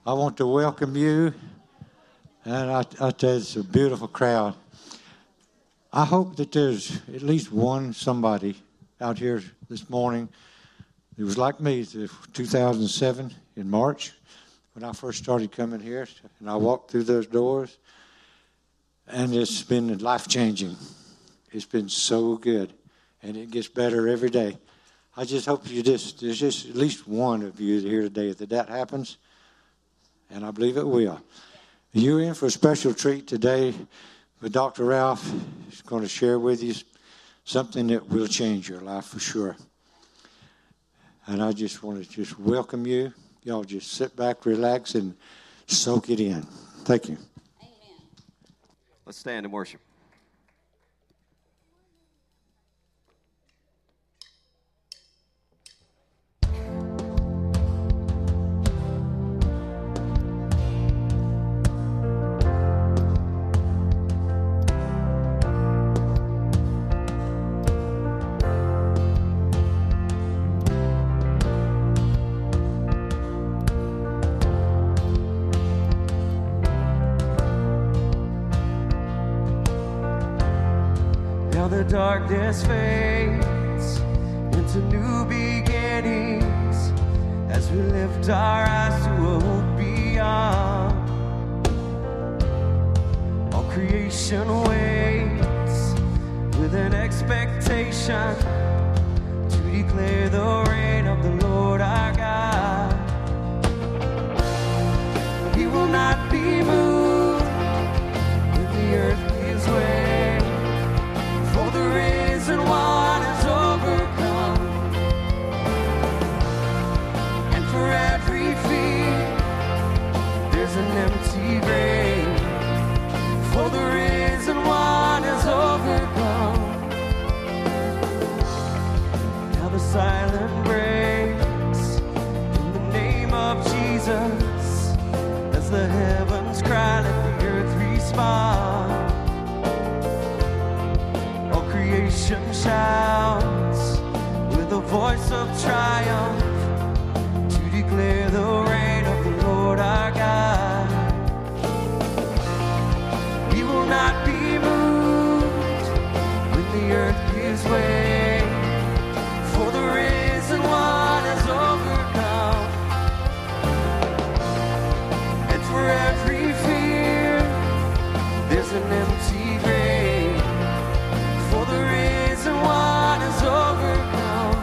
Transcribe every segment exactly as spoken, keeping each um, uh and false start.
I want to welcome you, and I, I tell you, it's a beautiful crowd. I hope that there's at least one somebody out here this morning that was like me two thousand seven in March when I first started coming here, and I walked through those doors, and it's been life-changing. It's been so good, and it gets better every day. I just hope you just, there's just at least one of you here today that that happens, and I believe it will. You're in for a special treat today with Doctor Ralph. He's going to share with you something that will change your life for sure. And I just want to just welcome you. Y'all just sit back, relax, and soak it in. Thank you. Amen. Let's stand and worship. Darkness fades into new beginnings as we lift our eyes to a hope beyond. All creation waits with an expectation to declare the reign of the Lord our God. He will not be moved when the earth gives way. The risen one has overcome, and for every fear there's an empty grave. For the risen one has overcome. Now the silent breaks in the name of Jesus as the heavens cry, let the earth respond. Creation shouts with a voice of triumph to declare the reign of the Lord our God. He will not be moved when the earth gives way, for the risen one has overcome. And for every fear there's an empty grave. The risen one has overcome.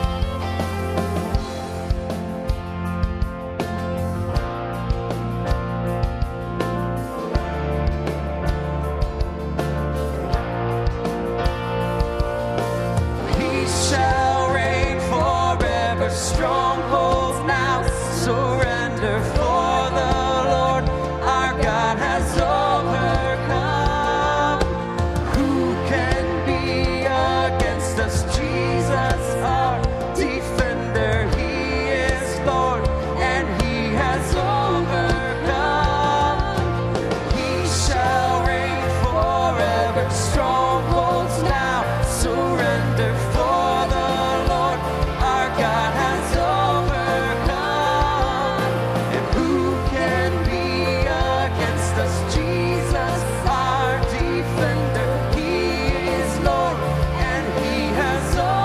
He shall reign forever. Strongholds now surrender, for the Lord our God has overcome. Who can against us? Jesus, our defender, he is Lord, and he has overcome. He shall reign forever. Strongholds now surrender, for the Lord our God has overcome. And who can be against us? Jesus, our defender, he is Lord, and he has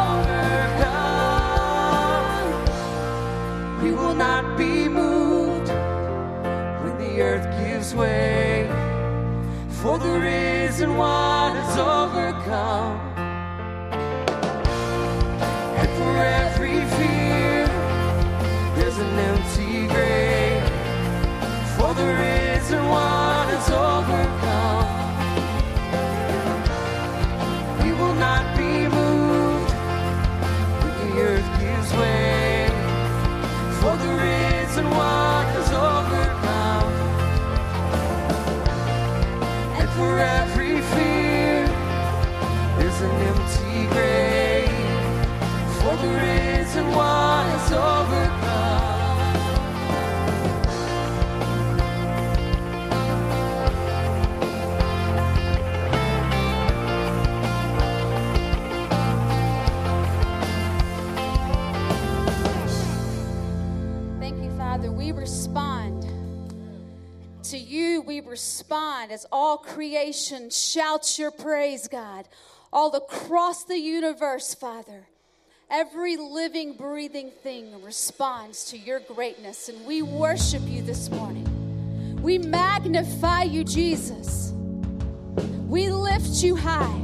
overcome. We will not be moved when the earth gives way, for the risen one has overcome. And for every fear there's an empty grave, for the risen one has overcome. We will not be moved when the earth gives way, for the risen one has overcome. And for every fear there's to you we respond as all creation shouts your praise, God. All across the universe, Father, every living, breathing thing responds to your greatness, and we worship you this morning. We magnify you, Jesus. We lift you high.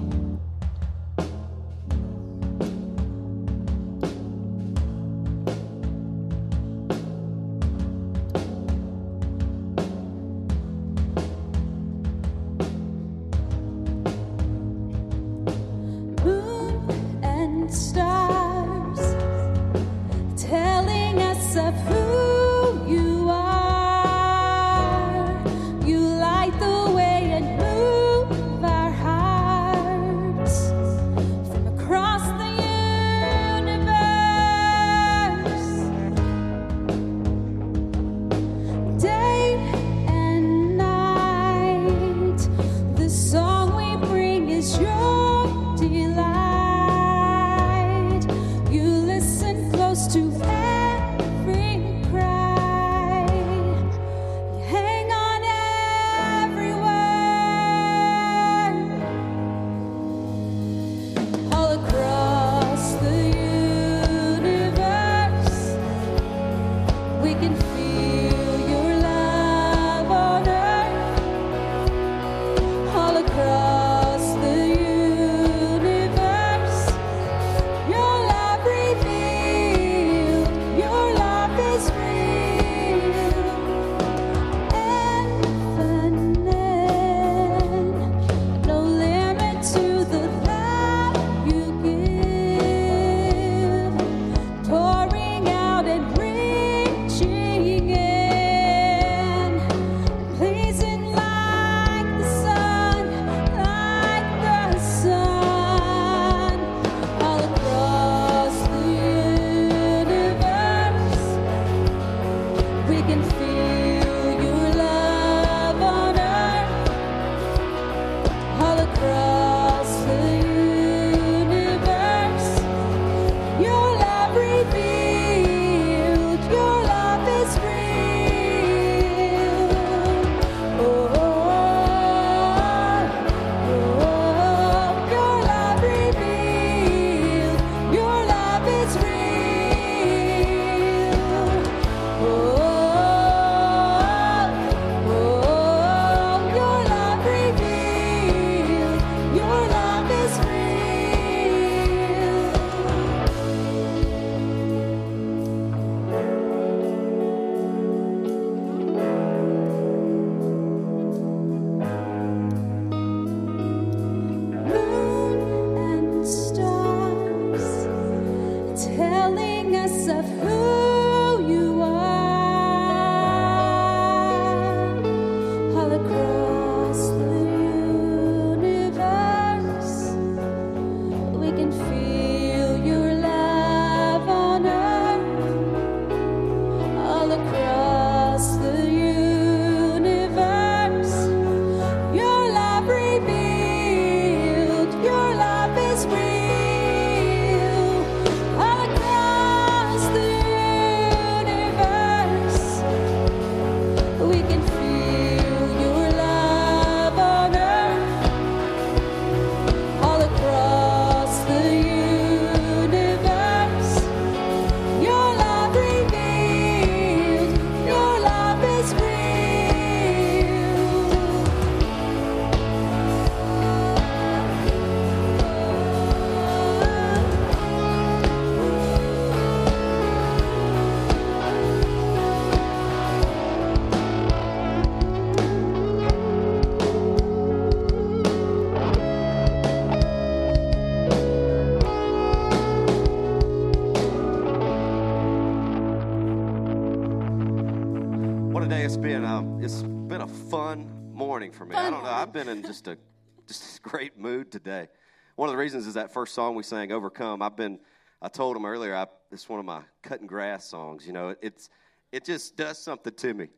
For me, I don't know. I've been in just a just a great mood today. One of the reasons is that first song we sang, "Overcome." I've been. I told him earlier. I, it's one of my cutting grass songs. You know, it, it's it just does something to me.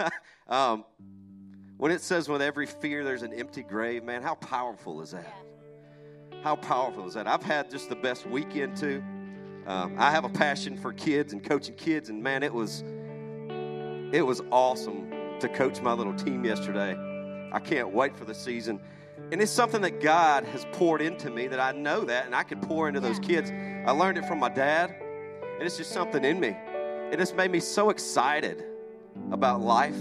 um, when it says, "With every fear, there's an empty grave," man, how powerful is that? How powerful is that? I've had just the best weekend too. Um, I have a passion for kids and coaching kids, and man, it was it was awesome to coach my little team yesterday. I can't wait for the season. And it's something that God has poured into me, that I know that, and I can pour into those kids. I learned it from my dad, and it's just something in me. And it's made me so excited about life.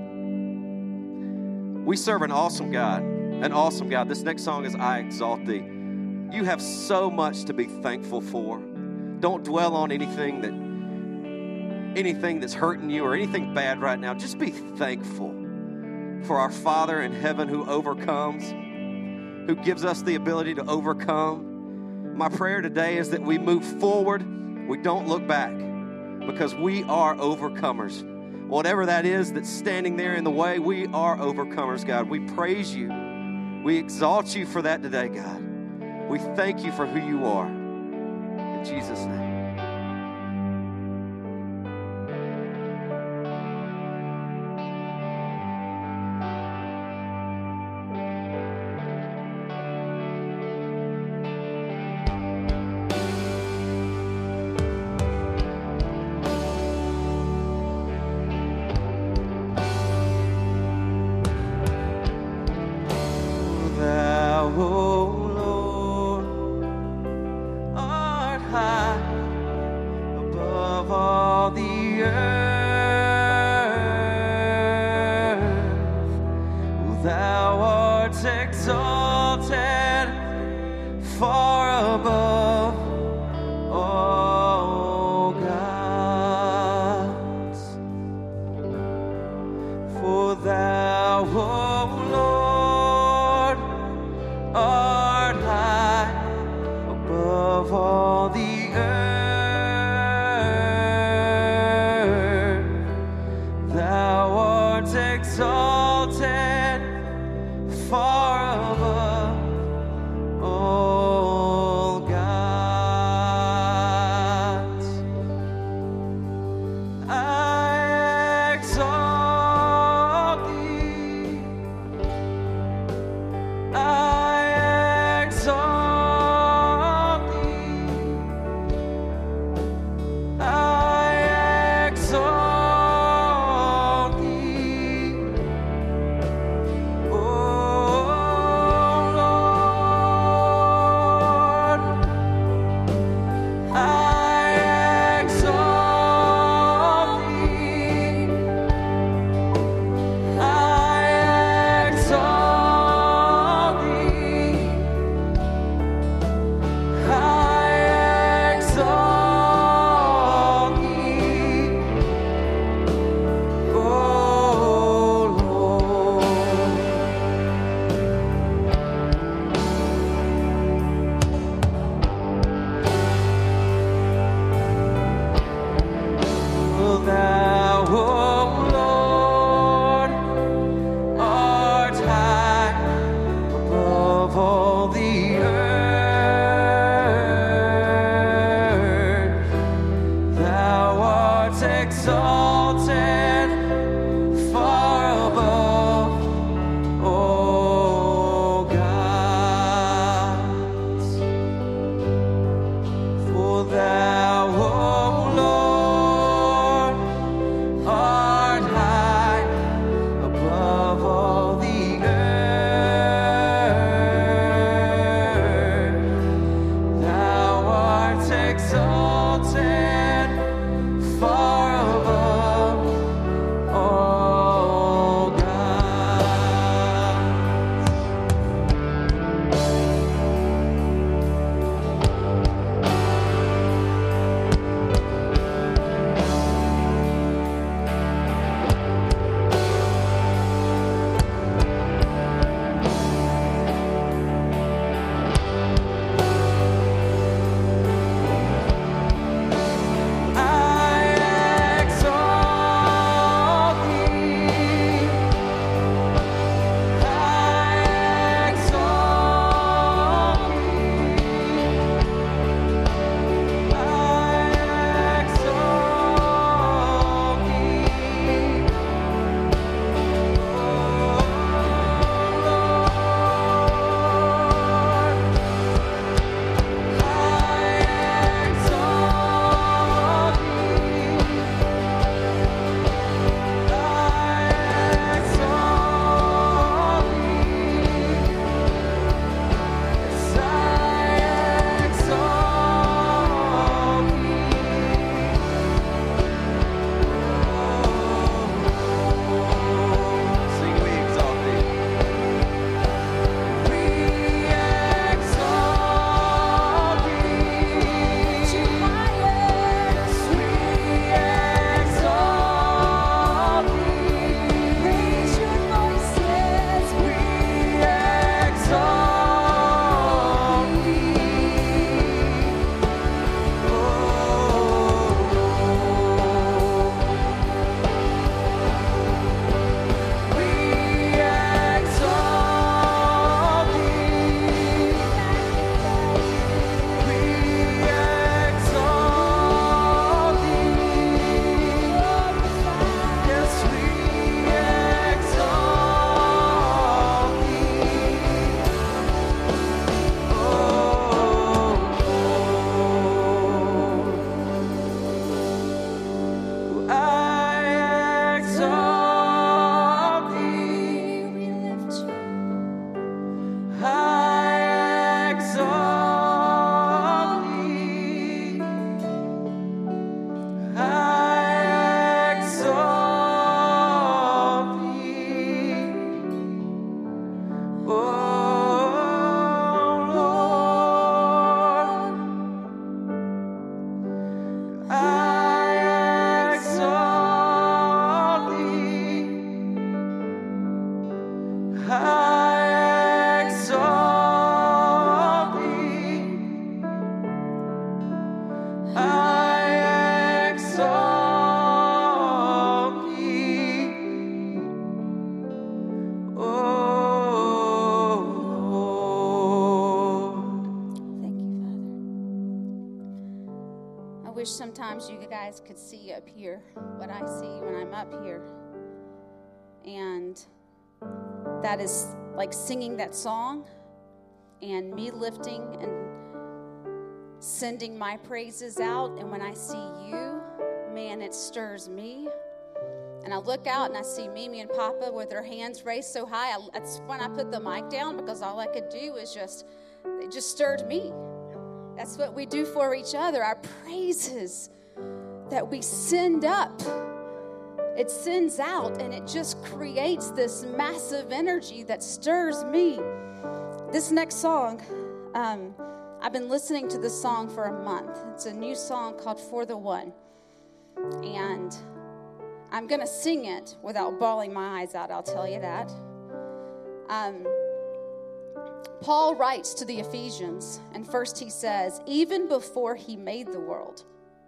We serve an awesome God, an awesome God. This next song is I Exalt Thee. You have so much to be thankful for. Don't dwell on anything that anything that's hurting you or anything bad right now. Just be thankful for our Father in heaven who overcomes, who gives us the ability to overcome. My prayer today is that we move forward, we don't look back, because we are overcomers. Whatever that is that's standing there in the way, we are overcomers, God. We praise you. We exalt you for that today, God. We thank you for who you are. In Jesus' name. I exalt thee. I exalt thee. Oh Lord. Thank you, Father. I wish sometimes you guys could see up here what I see when I'm up here. And that is like singing that song and me lifting and sending my praises out. And when I see you, man, it stirs me. And I look out and I see Mimi and Papa with their hands raised so high. I, that's when I put the mic down, because all I could do was just, it just stirred me. That's what we do for each other. Our praises that we send up, it sends out, and it just creates this massive energy that stirs me. This next song, um, I've been listening to this song for a month. It's a new song called For the One. And I'm going to sing it without bawling my eyes out, I'll tell you that. Um, Paul writes to the Ephesians, and first he says, even before he made the world,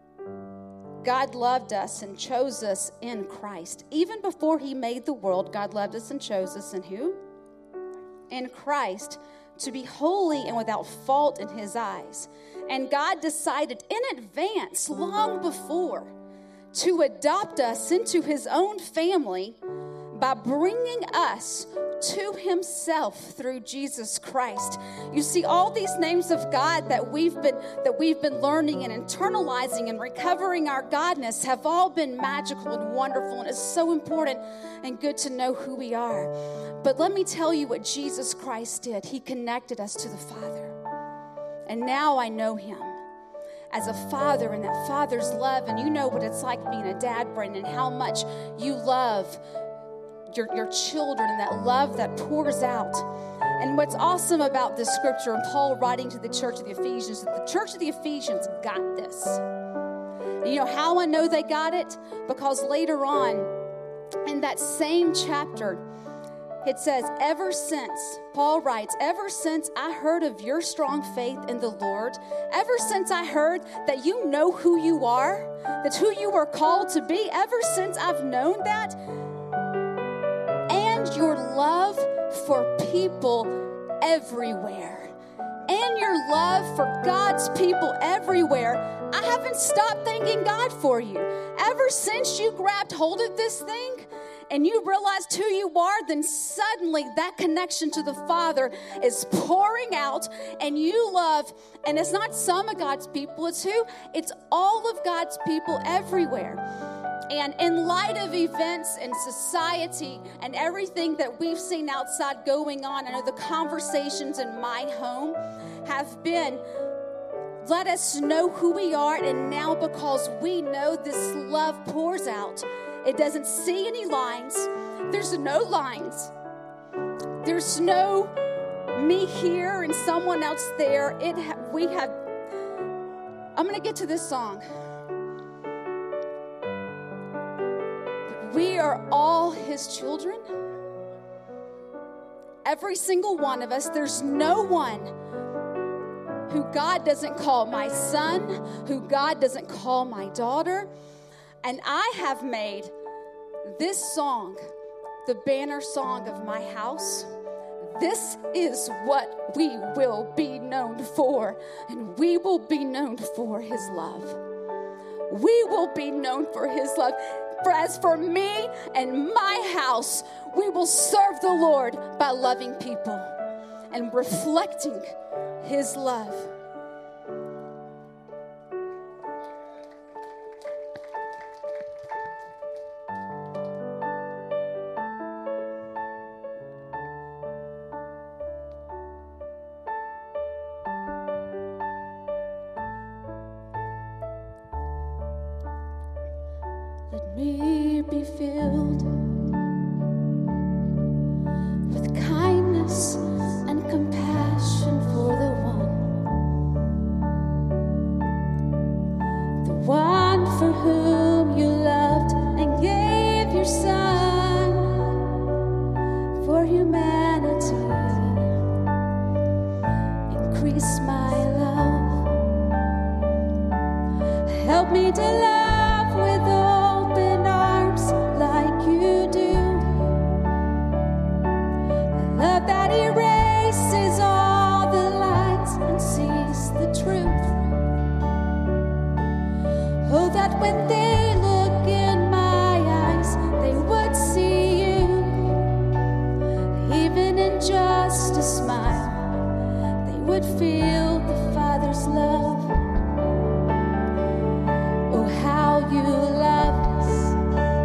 God loved us and chose us in Christ. Even before he made the world, God loved us and chose us in who? In Christ, to be holy and without fault in his eyes. And God decided in advance, long before, to adopt us into his own family by bringing us to himself through Jesus Christ. You see, all these names of God that we've been that we've been learning and internalizing and recovering our godness have all been magical and wonderful, and it's so important and good to know who we are. But let me tell you what Jesus Christ did. He connected us to the Father. And now I know him as a father and that father's love. And you know what it's like being a dad, Brendan, how much you love Your, your children and that love that pours out. And what's awesome about this scripture and Paul writing to the church of the Ephesians, that the church of the Ephesians got this. And you know how I know they got it? Because later on in that same chapter, it says, ever since, Paul writes, ever since I heard of your strong faith in the Lord, ever since I heard that you know who you are, that's who you were called to be, ever since I've known that, your love for people everywhere, and your love for God's people everywhere, I haven't stopped thanking God for you. Ever since you grabbed hold of this thing and you realized who you are, then suddenly that connection to the Father is pouring out, and you love, and it's not some of God's people, it's who? It's all of God's people everywhere. And in light of events and society and everything that we've seen outside going on, I know the conversations in my home have been, let us know who we are. And now, because we know this love pours out, it doesn't see any lines. There's no lines. There's no me here and someone else there. It ha- we have, I'm going to get to this song. We are all his children. Every single one of us. There's no one who God doesn't call my son, who God doesn't call my daughter. And I have made this song the banner song of my house. This is what we will be known for, and we will be known for his love. We will be known for his love. For as for me and my house, we will serve the Lord by loving people and reflecting his love. Let me be filled with kindness and compassion for the one, the one for whom you loved and gave your son for humanity. to love with open arms like you do. A love that erases all the lies and sees the truth. Oh, that when they look in my eyes, they would see you. Even in just a smile, they would feel the Father's love. Oh, how you love us.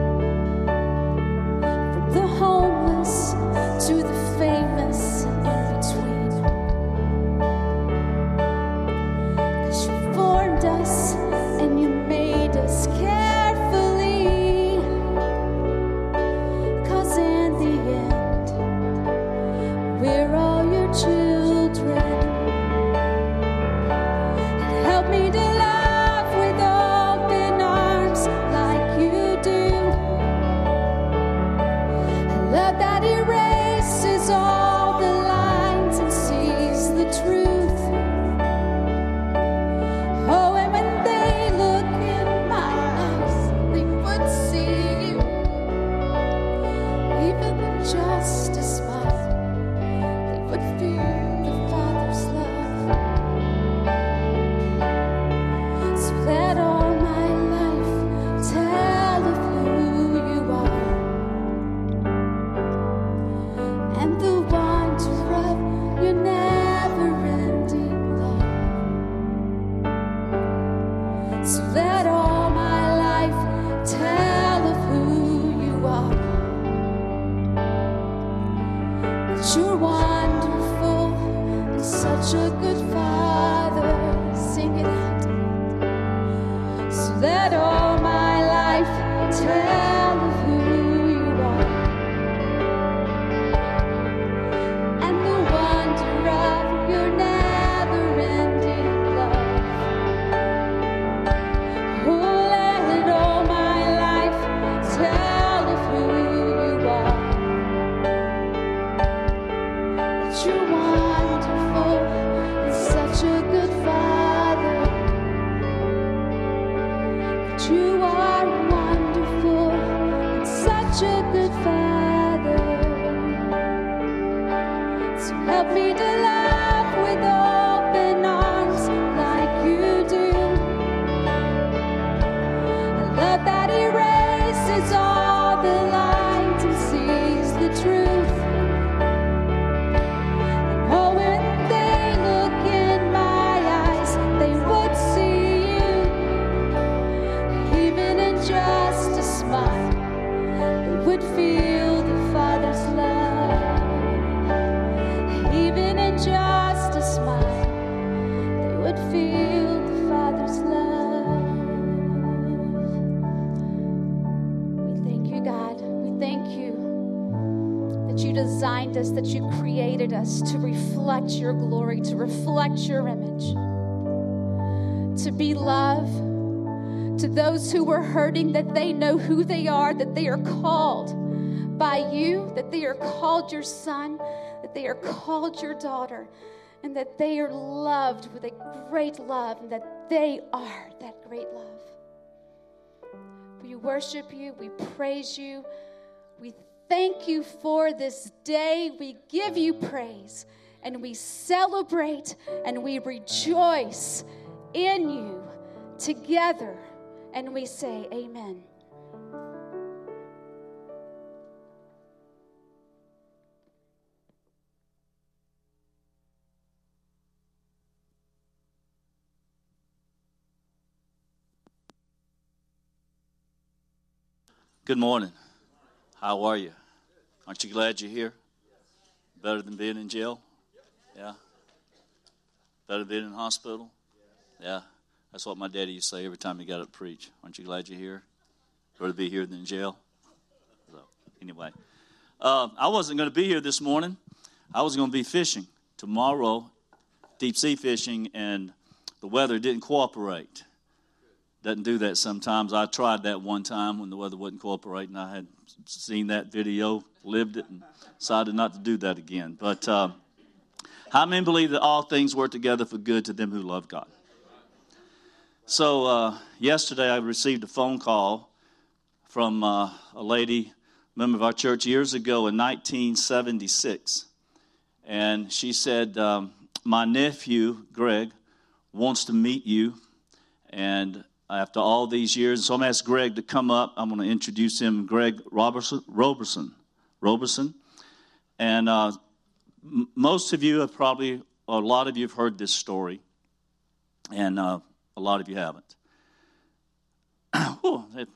From the homeless to the famous and in between. 'Cause you formed us and you made us carefully. 'Cause in the end, we're all your children. And help me to love with open arms like you do. A love that erases all the lines and sees the truth. Oh, and when they look in my eyes, they would see you. Even in just a smile, they would feel the Father's love. So let all my life tell of who you are and the wonder of your never-ending love. So let all my life tell of who you are. That you're wonderful and such a good Father. Sing it out. So let all my life tell of who you are and the wonder of your never-ending love. Oh, let all my life tell of who you are. That you're wonderful and such a good Father. That you are wonderful and such a good Father. So help me to love with open arms like you do. A love that erases all the lines and sees the truth. And oh, when they look in my eyes, they would see you. Even in just a smile, they would feel the Father's love. Even in just a smile, they would feel the Father's love. We thank you, God. We thank you that you designed us, that you created us to reflect your glory, to reflect your image, to be love to those who are hurting, that they know who they are, that they are called by you, that they are called your son, that they are called your daughter, and that they are loved with a great love, and that they are that great love. We worship you, we praise you, we thank you for this day, we give you praise, and we celebrate and we rejoice in you together, and we say amen. Good morning. How are you? Aren't you glad you're here? Better than being in jail? Yeah. Better than being in hospital? Yeah. That's what my daddy used to say every time he got up to preach. Aren't you glad you're here? Better be here than in jail? So, anyway. Uh, I wasn't going to be here this morning. I was going to be fishing tomorrow, deep sea fishing, and the weather didn't cooperate. Doesn't do that sometimes. I tried that one time when the weather wasn't cooperating. I had seen that video, lived it, and decided not to do that again. But uh, how many believe that all things work together for good to them who love God? So uh, yesterday I received a phone call from uh, a lady, member of our church years ago in nineteen seventy-six. And she said, um, my nephew, Greg, wants to meet you. And after all these years, so I'm going to ask Greg to come up. I'm going to introduce him, Greg Robertson. Robertson. Robertson. And uh, m- most of you have probably, a lot of you have heard this story. And uh, a lot of you haven't. Whew, it,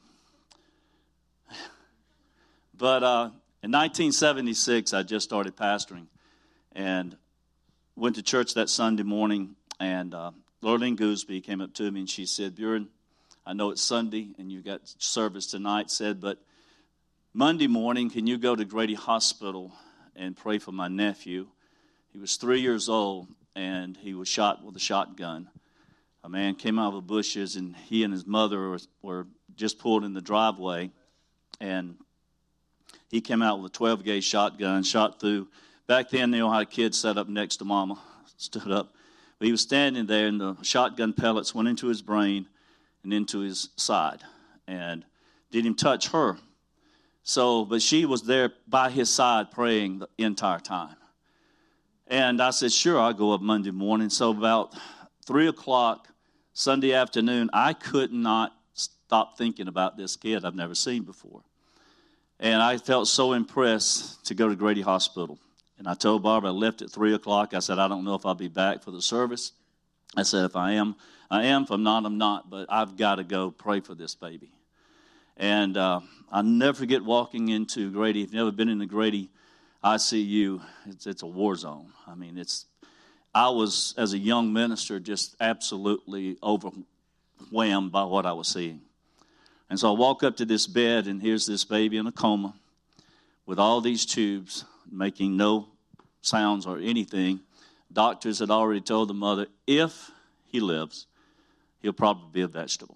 but uh, in nineteen seventy-six, I just started pastoring and went to church that Sunday morning. And uh, Lorraine Gooseby came up to me and she said, Buren, I know it's Sunday and you got service tonight, said, but Monday morning, can you go to Grady Hospital and pray for my nephew? He was three years old and he was shot with a shotgun. A man came out of the bushes, and he and his mother were, were just pulled in the driveway, and he came out with a twelve gauge shotgun, shot through. Back then, you know how kids sat up next to mama, stood up. But he was standing there, and the shotgun pellets went into his brain and into his side, and didn't even touch her. So, but she was there by his side praying the entire time. And I said, sure, I'll go up Monday morning. So about three o'clock Sunday afternoon, I could not stop thinking about this kid I've never seen before. And I felt so impressed to go to Grady Hospital. And I told Barbara, I left at three o'clock. I said, I don't know if I'll be back for the service. I said, if I am, I am. If I'm not, I'm not. But I've got to go pray for this baby. And uh, I'll never forget walking into Grady. If you've never been in the Grady I C U, it's, it's a war zone. I mean, it's I was, as a young minister, just absolutely overwhelmed by what I was seeing. And so I walk up to this bed, and here's this baby in a coma with all these tubes, making no sounds or anything. Doctors had already told the mother, if he lives, he'll probably be a vegetable.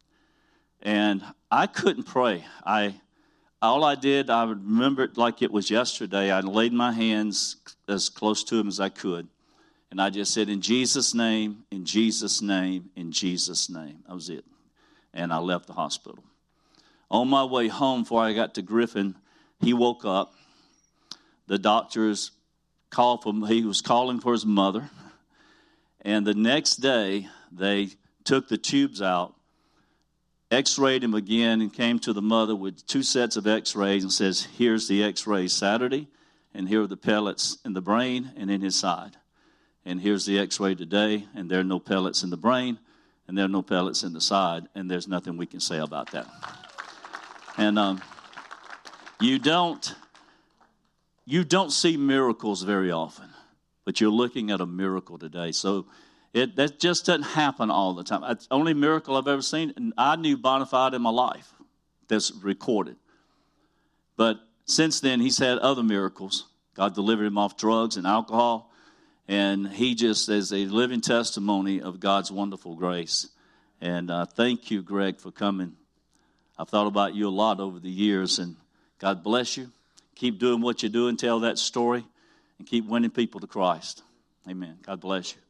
And I couldn't pray. I all I did, I remember it like it was yesterday. I laid my hands as close to him as I could. And I just said, in Jesus' name, in Jesus' name, in Jesus' name. That was it. And I left the hospital. On my way home, before I got to Griffin, he woke up. The doctors called for him. He was calling for his mother. And the next day, they took the tubes out, x-rayed him again, and came to the mother with two sets of x-rays and says, here's the x-rays Saturday, and here are the pellets in the brain and in his side. And here's the x-ray today, and there are no pellets in the brain, and there are no pellets in the side, and there's nothing we can say about that. And um, you don't you don't see miracles very often, but you're looking at a miracle today. So it that just doesn't happen all the time. It's the only miracle I've ever seen, and I knew Bonafide in my life that's recorded. But since then, he's had other miracles. God delivered him off drugs and alcohol. And he just is a living testimony of God's wonderful grace. And uh, thank you, Greg, for coming. I've thought about you a lot over the years, and God bless you. Keep doing what you're doing, tell that story, and keep winning people to Christ. Amen. God bless you.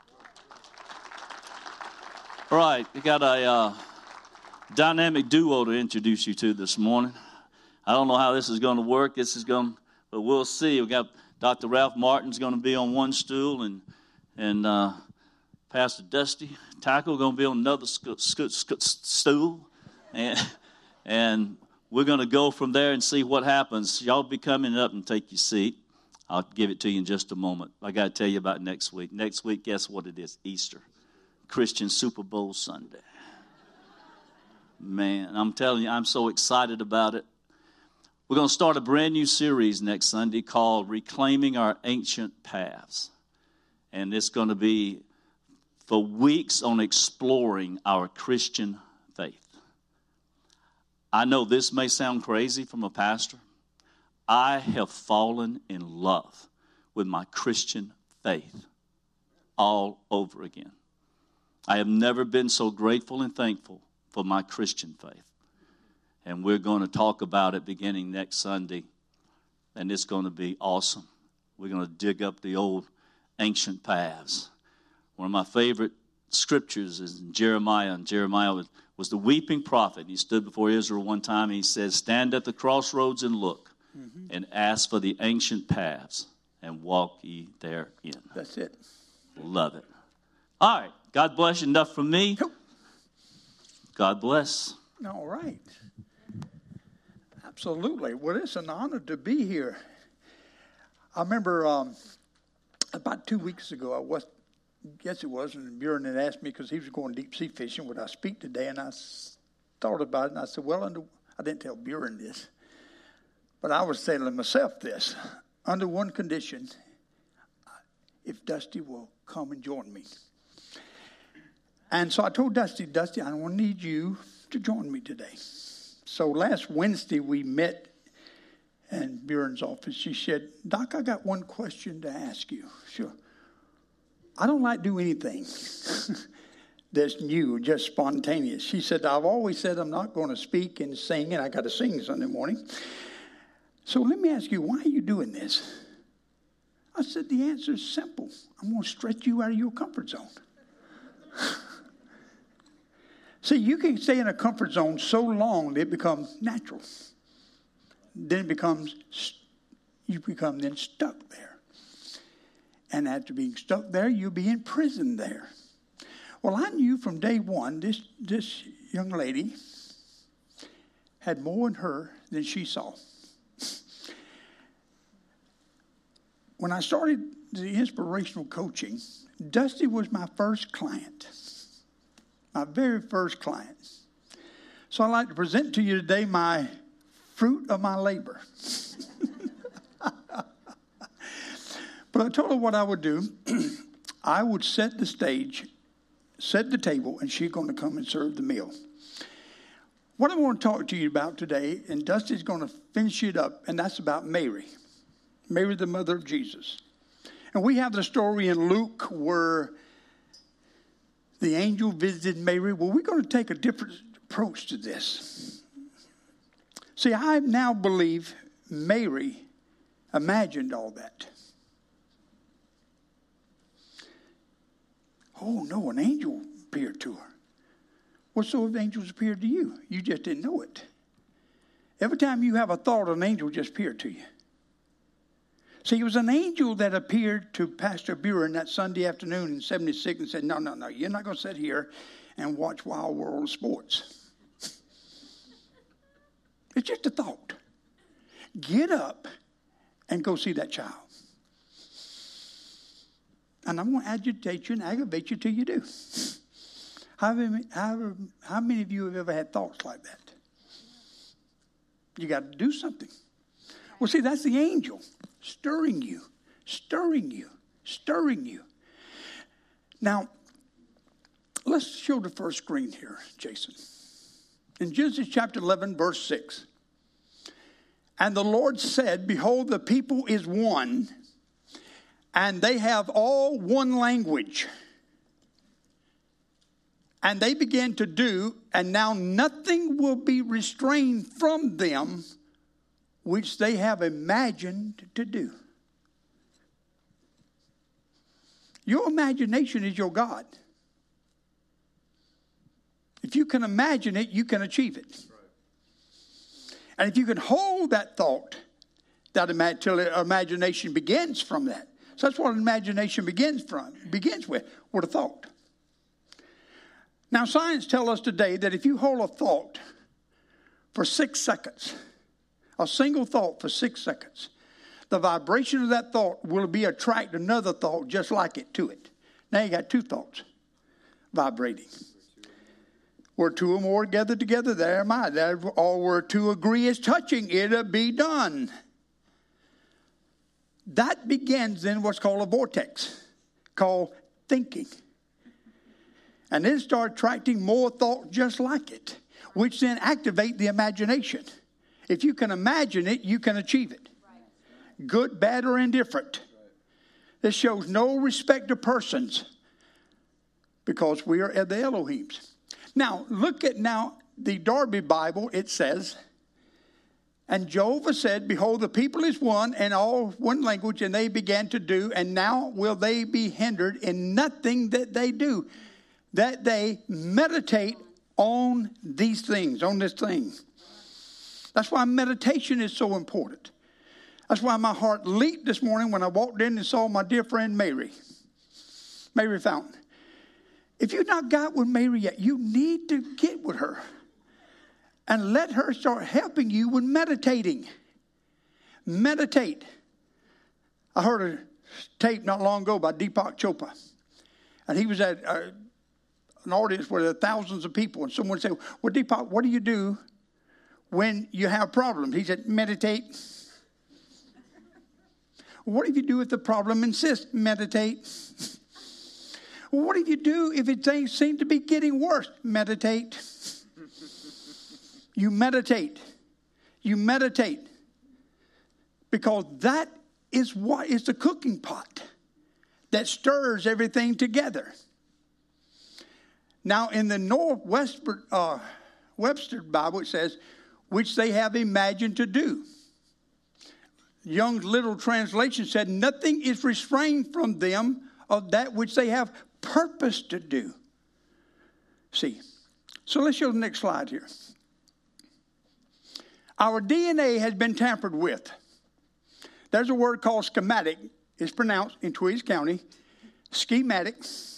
All right, we got a uh, dynamic duo to introduce you to this morning. I don't know how this is going to work. This is going, but we'll see. We got Doctor Ralph Martin's going to be on one stool, and and uh, Pastor Dusty Tackle going to be on another sc- sc- sc- stool, and and we're going to go from there and see what happens. Y'all be coming up and take your seat. I'll give it to you in just a moment. I got to tell you about next week. Next week, guess what it is? Easter, Christian Super Bowl Sunday. Man, I'm telling you, I'm so excited about it. We're going to start a brand new series next Sunday called Reclaiming Our Ancient Paths. And it's going to be for weeks on exploring our Christian faith. I know this may sound crazy from a pastor. I have fallen in love with my Christian faith all over again. I have never been so grateful and thankful for my Christian faith. And we're going to talk about it beginning next Sunday. And it's going to be awesome. We're going to dig up the old ancient paths. One of my favorite scriptures is in Jeremiah, and Jeremiah was, was the weeping prophet. He stood before Israel one time, and he said, stand at the crossroads and look, mm-hmm. and ask for the ancient paths, and walk ye therein. That's it. Love it. All right. God bless you. Enough from me. God bless. All right. Absolutely. Well, it's an honor to be here. I remember um, about two weeks ago, I was, guess it was, and Buren had asked me because he was going deep sea fishing, would I speak today? And I thought about it, and I said, well, under, I didn't tell Buren this, but I was telling myself this, under one condition, if Dusty will come and join me. And so I told Dusty, Dusty, I don't need you to join me today. So last Wednesday we met in Buren's office. She said, Doc, I got one question to ask you. Sure. I don't like to do anything that's new, just spontaneous. She said, I've always said I'm not going to speak and sing, and I got to sing Sunday morning. So let me ask you, why are you doing this? I said, the answer is simple. I'm going to stretch you out of your comfort zone. See, you can stay in a comfort zone so long that it becomes natural. Then it becomes, you become then stuck there. And after being stuck there, you'll be in prison there. Well, I knew from day one, this, this young lady had more in her than she saw. When I started the inspirational coaching, Dusty was my first client. My very first client. So I'd like to present to you today my fruit of my labor. But I told her what I would do. I would set the stage, set the table, and she's going to come and serve the meal. What I want to talk to you about today, and Dusty's going to finish it up, and that's about Mary. Mary, the mother of Jesus. And we have the story in Luke where the angel visited Mary. Well, we're going to take a different approach to this. See, I now believe Mary imagined all that. Oh, no, an angel appeared to her. Well, so if angels appeared to you, you just didn't know it. Every time you have a thought, an angel just appeared to you. See, it was an angel that appeared to Pastor Buren that Sunday afternoon in seventy-six and said, no, no, no, you're not going to sit here and watch Wild World of Sports. It's just a thought. Get up and go see that child. And I'm going to agitate you and aggravate you till you do. How many, how, how many of you have ever had thoughts like that? You got to do something. Well, see, that's the angel. Stirring you, stirring you, stirring you. Now, let's show the first screen here, Jason. In Genesis chapter eleven, verse six. And the Lord said, behold, the people is one, and they have all one language. And they began to do, and now nothing will be restrained from them which they have imagined to do. Your imagination is your God. If you can imagine it, you can achieve it. And if you can hold that thought, that imagination begins from that. So that's what imagination begins from, begins with, with a thought. Now, science tells us today that if you hold a thought for six seconds, a single thought for six seconds, the vibration of that thought will be attract another thought just like it to it. Now you got two thoughts vibrating. Where two or more gathered together, there am I. There, all where two agree is touching, it'll be done. That begins then what's called a vortex, called thinking. And then start attracting more thought just like it, which then activate the imagination. If you can imagine it, you can achieve it. Right. Good, bad, or indifferent. Right. This shows no respect to persons because we are the Elohims. Now, look at now the Darby Bible. It says, and Jehovah said, behold, the people is one and all one language, and they began to do, and now will they be hindered in nothing that they do. that they meditate on these things, on this thing. That's why meditation is so important. That's why my heart leaped this morning when I walked in and saw my dear friend Mary. Mary Fountain. If you've not got with Mary yet, you need to get with her. And let her start helping you with meditating. Meditate. I heard a tape not long ago by Deepak Chopra. And he was at uh, an audience where there are thousands of people. And someone said, well, Deepak, what do you do when you have problems? He said, meditate. What if you do if the problem insists? Meditate. What if you do if it things seem to be getting worse? Meditate. You meditate. You meditate. Because that is what is the cooking pot that stirs everything together. Now, in the Northwestern uh, Webster Bible, it says, which they have imagined to do. Young's Literal Translation said, nothing is restrained from them of that which they have purpose to do. See, so let's show the next slide here. Our D N A has been tampered with. There's a word called schematic. It's pronounced in Tweeds County, schematic.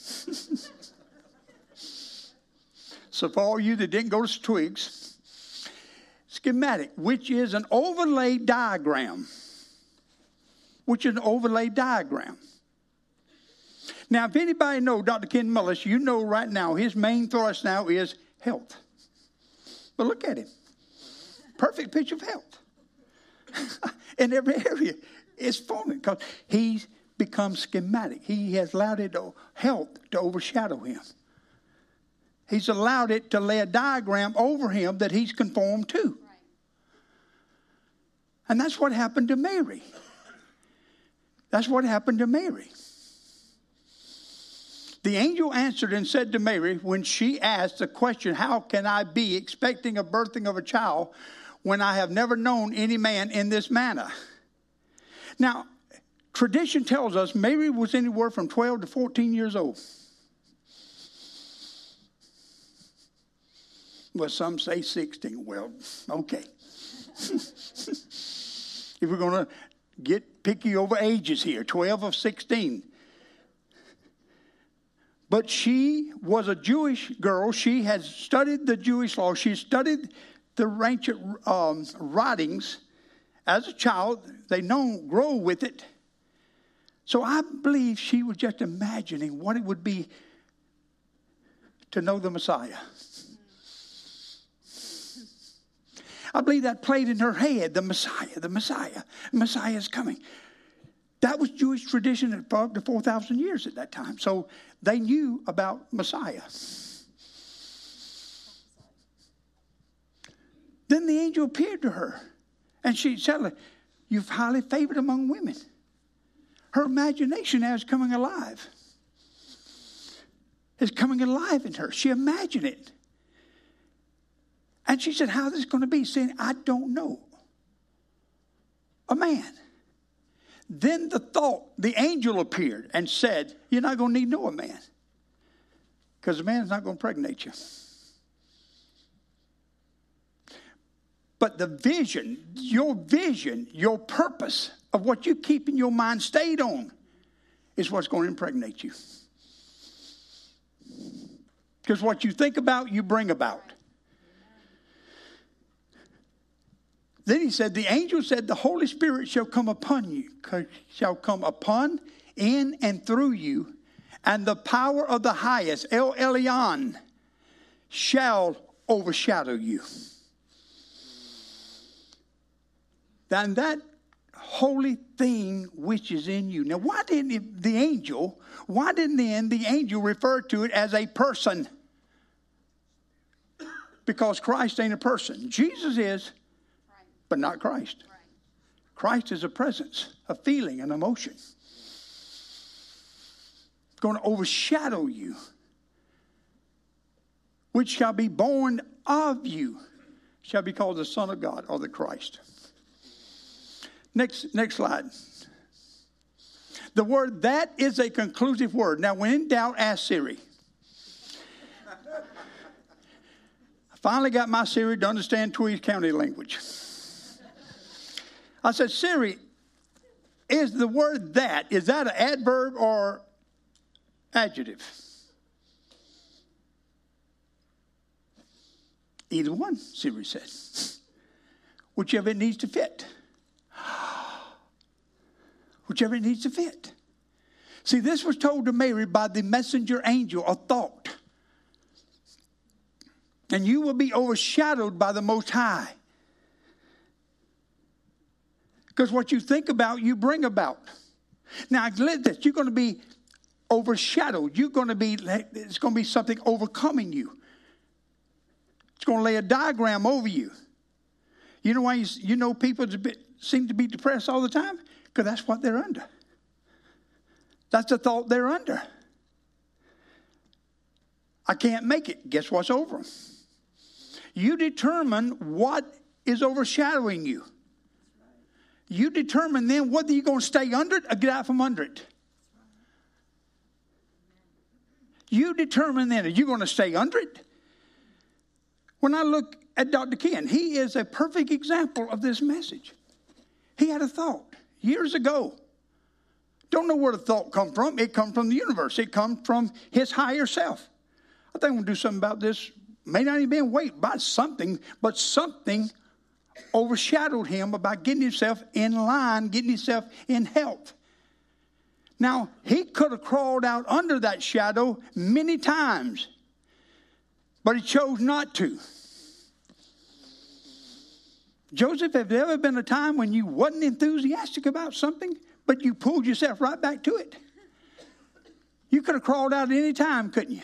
So for all you that didn't go to Twigs, schematic, which is an overlay diagram. Which is an overlay diagram. Now, if anybody knows Doctor Ken Mullis, you know right now his main thrust now is health. But look at him. Perfect picture of health. In every area. It's forming because he's become schematic. He has allowed it to, health to overshadow him. He's allowed it to lay a diagram over him that he's conformed to. Right. And that's what happened to Mary. That's what happened to Mary. The angel answered and said to Mary when she asked the question, how can I be expecting a birthing of a child when I have never known any man in this manner? Now, tradition tells us Mary was anywhere from twelve to fourteen years old. Well, some say sixteen. Well, okay. If we're going to get picky over ages here, twelve or sixteen. But she was a Jewish girl. She had studied the Jewish law. She studied the ancient um, writings as a child. They know, grow with it. So I believe she was just imagining what it would be to know the Messiah. I believe that played in her head, the Messiah, the Messiah, the Messiah is coming. That was Jewish tradition for up to four thousand years at that time. So they knew about Messiah. Then the angel appeared to her. And she said, you're highly favored among women. Her imagination now is coming alive. It's coming alive in her. She imagined it. And she said, how is this going to be? Saying, I don't know. A man. Then the thought, the angel appeared and said, you're not going to need no man. Because the man's not going to impregnate you. But the vision, your vision, your purpose of what you keep in your mind stayed on is what's going to impregnate you. Because what you think about, you bring about. Then he said, the angel said, the Holy Spirit shall come upon you, shall come upon, in, and through you, and the power of the highest, El Elyon, shall overshadow you. Then that holy thing which is in you. Now, why didn't the angel, why didn't then the angel refer to it as a person? Because Christ ain't a person. Jesus is, but not Christ. Christ is a presence, a feeling, an emotion. It's going to overshadow you. Which shall be born of you, shall be called the Son of God, or the Christ. Next, next slide. The word that is a conclusive word. Now, when in doubt, ask Siri. Finally got my Siri to understand Tweed County language. I said, Siri, is the word that, is that an adverb or adjective? Either one, Siri said. Whichever it needs to fit. Whichever it needs to fit. See, this was told to Mary by the messenger angel, a thought. And you will be overshadowed by the Most High. Because what you think about, you bring about. Now, let this, you're going to be overshadowed. You're going to be, it's going to be something overcoming you. It's going to lay a diagram over you. You know why you, you know people seem to be depressed all the time? Because that's what they're under. That's the thought they're under. I can't make it. Guess what's over them? You determine what is overshadowing you. You determine then whether you're going to stay under it or get out from under it. You determine then, are you going to stay under it? When I look at Doctor Ken, he is a perfect example of this message. He had a thought years ago. Don't know where the thought come from. It come from the universe. It come from his higher self. I think I'm going to do something about this. May not even be weight, by something, but something overshadowed him about getting himself in line, getting himself in health. Now, he could have crawled out under that shadow many times, but he chose not to. Joseph, have there ever been a time when you wasn't enthusiastic about something, but you pulled yourself right back to it? You could have crawled out at any time, couldn't you?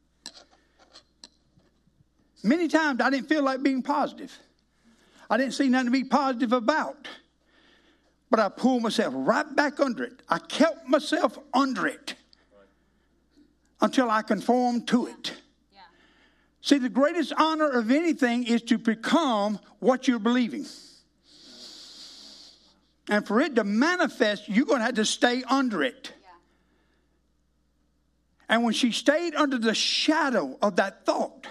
Many times I didn't feel like being positive. I didn't see nothing to be positive about. But I pulled myself right back under it. I kept myself under it until I conformed to it. Yeah. See, the greatest honor of anything is to become what you're believing. And for it to manifest, you're going to have to stay under it. Yeah. And when she stayed under the shadow of that thought,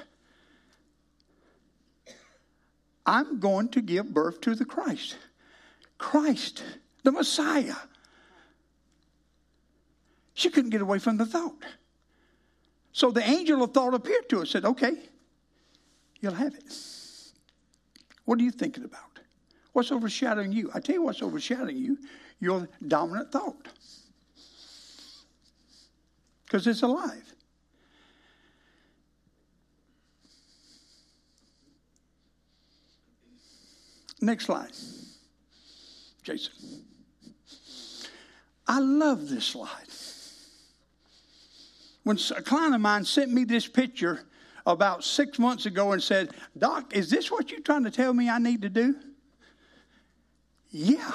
I'm going to give birth to the Christ. Christ, the Messiah. She couldn't get away from the thought. So the angel of thought appeared to her and said, okay, you'll have it. What are you thinking about? What's overshadowing you? I tell you what's overshadowing you. Your dominant thought. Because it's alive. Next slide. Jason. I love this slide. When a client of mine sent me this picture about six months ago and said, Doc, is this what you're trying to tell me I need to do? Yeah.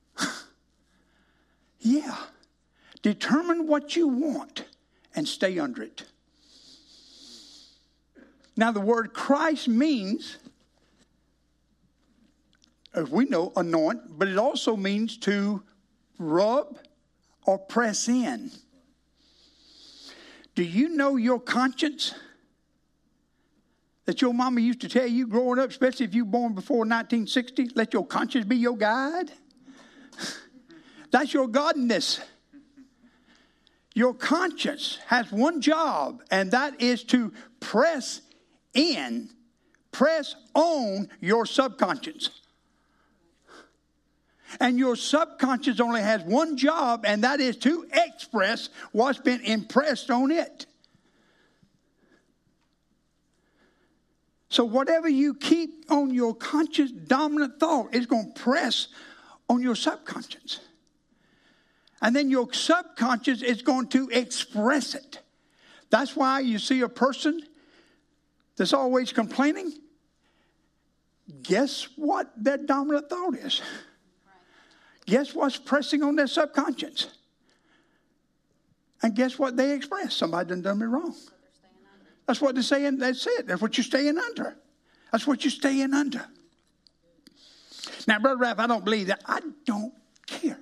Yeah. Determine what you want and stay under it. Now, the word Christ means, as we know, anoint, but it also means to rub or press in. Do you know your conscience? That your mama used to tell you growing up, especially if you were born before nineteen sixty, let your conscience be your guide. That's your godness. Your conscience has one job, and that is to press in, press on your subconscious. And your subconscious only has one job, and that is to express what's been impressed on it. So whatever you keep on your conscious dominant thought is going to press on your subconscious. And then your subconscious is going to express it. That's why you see a person that's always complaining. Guess what their dominant thought is? Guess what's pressing on their subconscious? And guess what they express? Somebody done done me wrong. That's what they're saying. That's it. That's what you're staying under. That's what you're staying under. Now, Brother Ralph, I don't believe that. I don't care.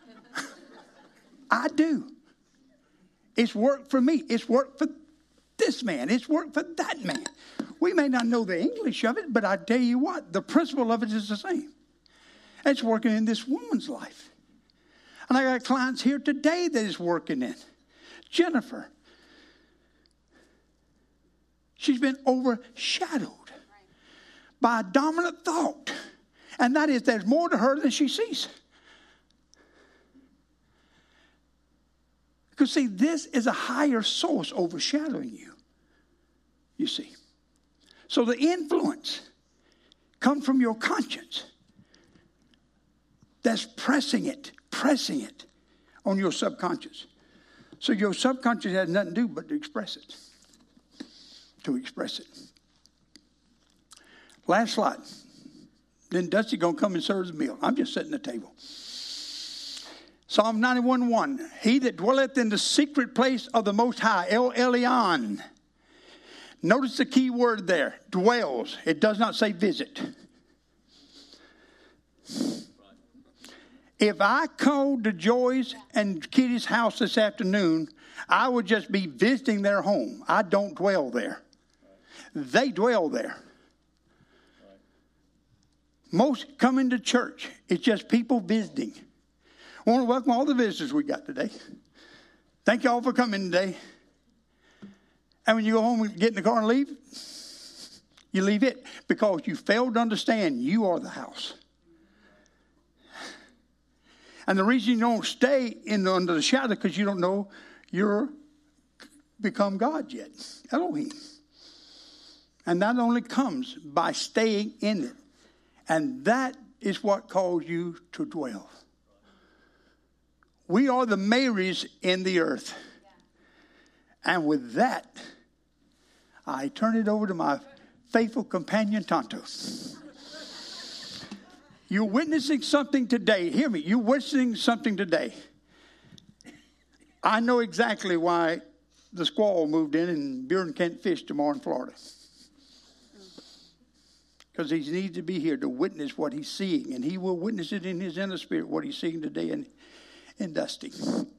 I do. It's worked for me. It's worked for this man. It's worked for that man. We We may not know the English of it, but I tell you what, the principle of it is the same. It's working in this woman's life. And I got clients here today that is working in. Jennifer. She's been overshadowed by a dominant thought. And that is there's more to her than she sees. Because see, this is a higher source overshadowing you. You see. So the influence comes from your conscience. That's pressing it, pressing it on your subconscious. So your subconscious has nothing to do but to express it. To express it. Last slide. Then Dusty going to come and serve the meal. I'm just setting the table. Psalm ninety-one one. He that dwelleth in the secret place of the Most High, El Elyon. Notice the key word there, dwells. It does not say visit. If I go to Joy's and Kitty's house this afternoon, I would just be visiting their home. I don't dwell there. They dwell there. Most come into church. It's just people visiting. I want to welcome all the visitors we got today. Thank you all for coming today. And when you go home and get in the car and leave, you leave it because you failed to understand you are the house. And the reason you don't stay in the, under the shadow because you don't know you're become God yet. Elohim. And that only comes by staying in it. And that is what calls you to dwell. We are the Marys in the earth. And with that, I turn it over to my faithful companion, Tonto. You're witnessing something today. Hear me. You're witnessing something today. I know exactly why the squall moved in and Buren can't fish tomorrow in Florida. Because he needs to be here to witness what he's seeing. And he will witness it in his inner spirit, what he's seeing today in, in Dusty.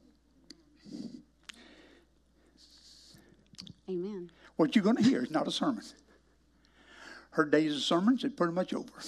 Amen. What you're going to hear is not a sermon. Her days of sermons are pretty much over.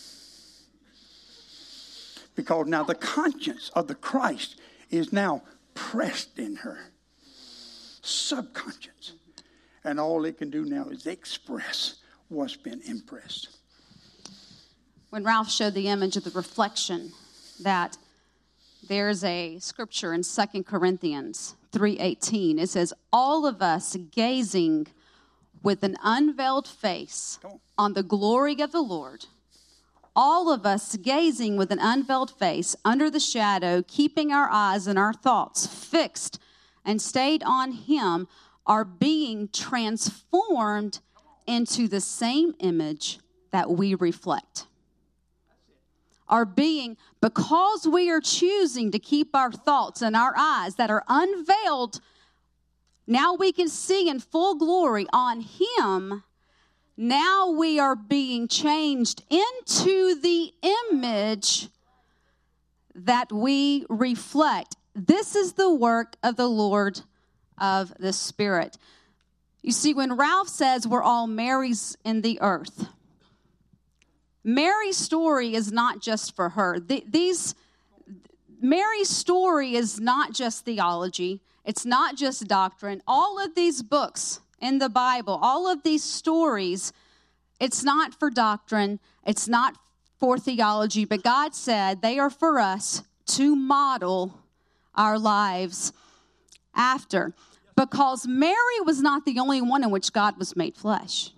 Because now the conscience of the Christ is now pressed in her. Subconscious. And all it can do now is express what's been impressed. When Ralph showed the image of the reflection, that there's a scripture in Second Corinthians three eighteen. It says, all of us gazing with an unveiled face on the glory of the Lord, all of us gazing with an unveiled face under the shadow, keeping our eyes and our thoughts fixed and stayed on him, are being transformed into the same image that we reflect. Are being, because we are choosing to keep our thoughts and our eyes that are unveiled, now we can see in full glory on him. Now we are being changed into the image that we reflect. This is the work of the Lord of the Spirit. You see, when Ralph says we're all Marys in the earth, Mary's story is not just for her. The, these, Mary's story is not just theology. It's not just doctrine. All of these books in the Bible, all of these stories, it's not for doctrine. It's not for theology. But God said they are for us to model our lives after. Because Mary was not the only one in which God was made flesh.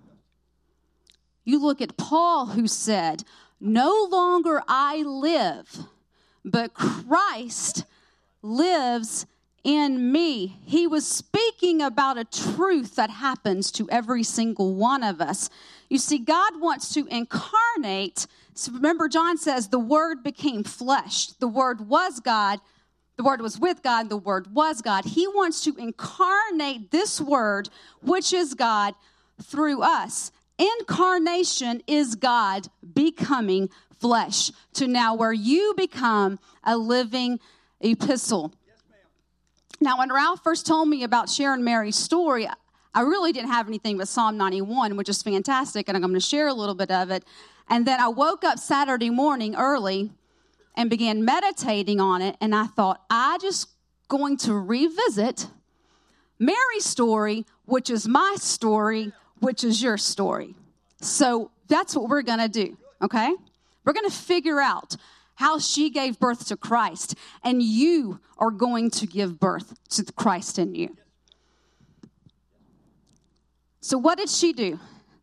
You look at Paul, who said, no longer I live, but Christ lives in me. He was speaking about a truth that happens to every single one of us. You see, God wants to incarnate. So remember, John says the Word became flesh. The Word was God. The Word was with God. The Word was God. He wants to incarnate this Word, which is God, through us. Incarnation is God becoming flesh to now where you become a living epistle. Yes, ma'am. Now, when Ralph first told me about sharing Mary's story, I I really didn't have anything but Psalm ninety-one, which is fantastic, and I'm going to share a little bit of it. And then I woke up Saturday morning early and began meditating on it, and I thought, I just going to revisit Mary's story, which is my story, which is your story. So that's what we're going to do, okay? We're going to figure out how she gave birth to Christ, and you are going to give birth to Christ in you. So what did she do?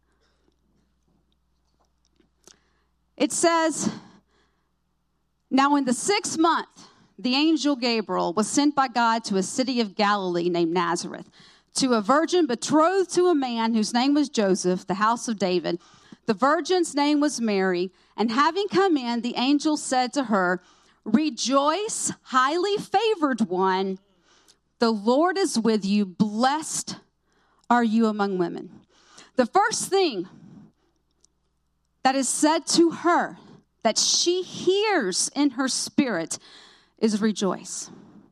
It says, now in the sixth month, the angel Gabriel was sent by God to a city of Galilee named Nazareth, to a virgin betrothed to a man whose name was Joseph, the house of David. The virgin's name was Mary, and having come in, the angel said to her, rejoice, highly favored one, the Lord is with you, blessed are you among women. The first thing that is said to her, that she hears in her spirit, is rejoice.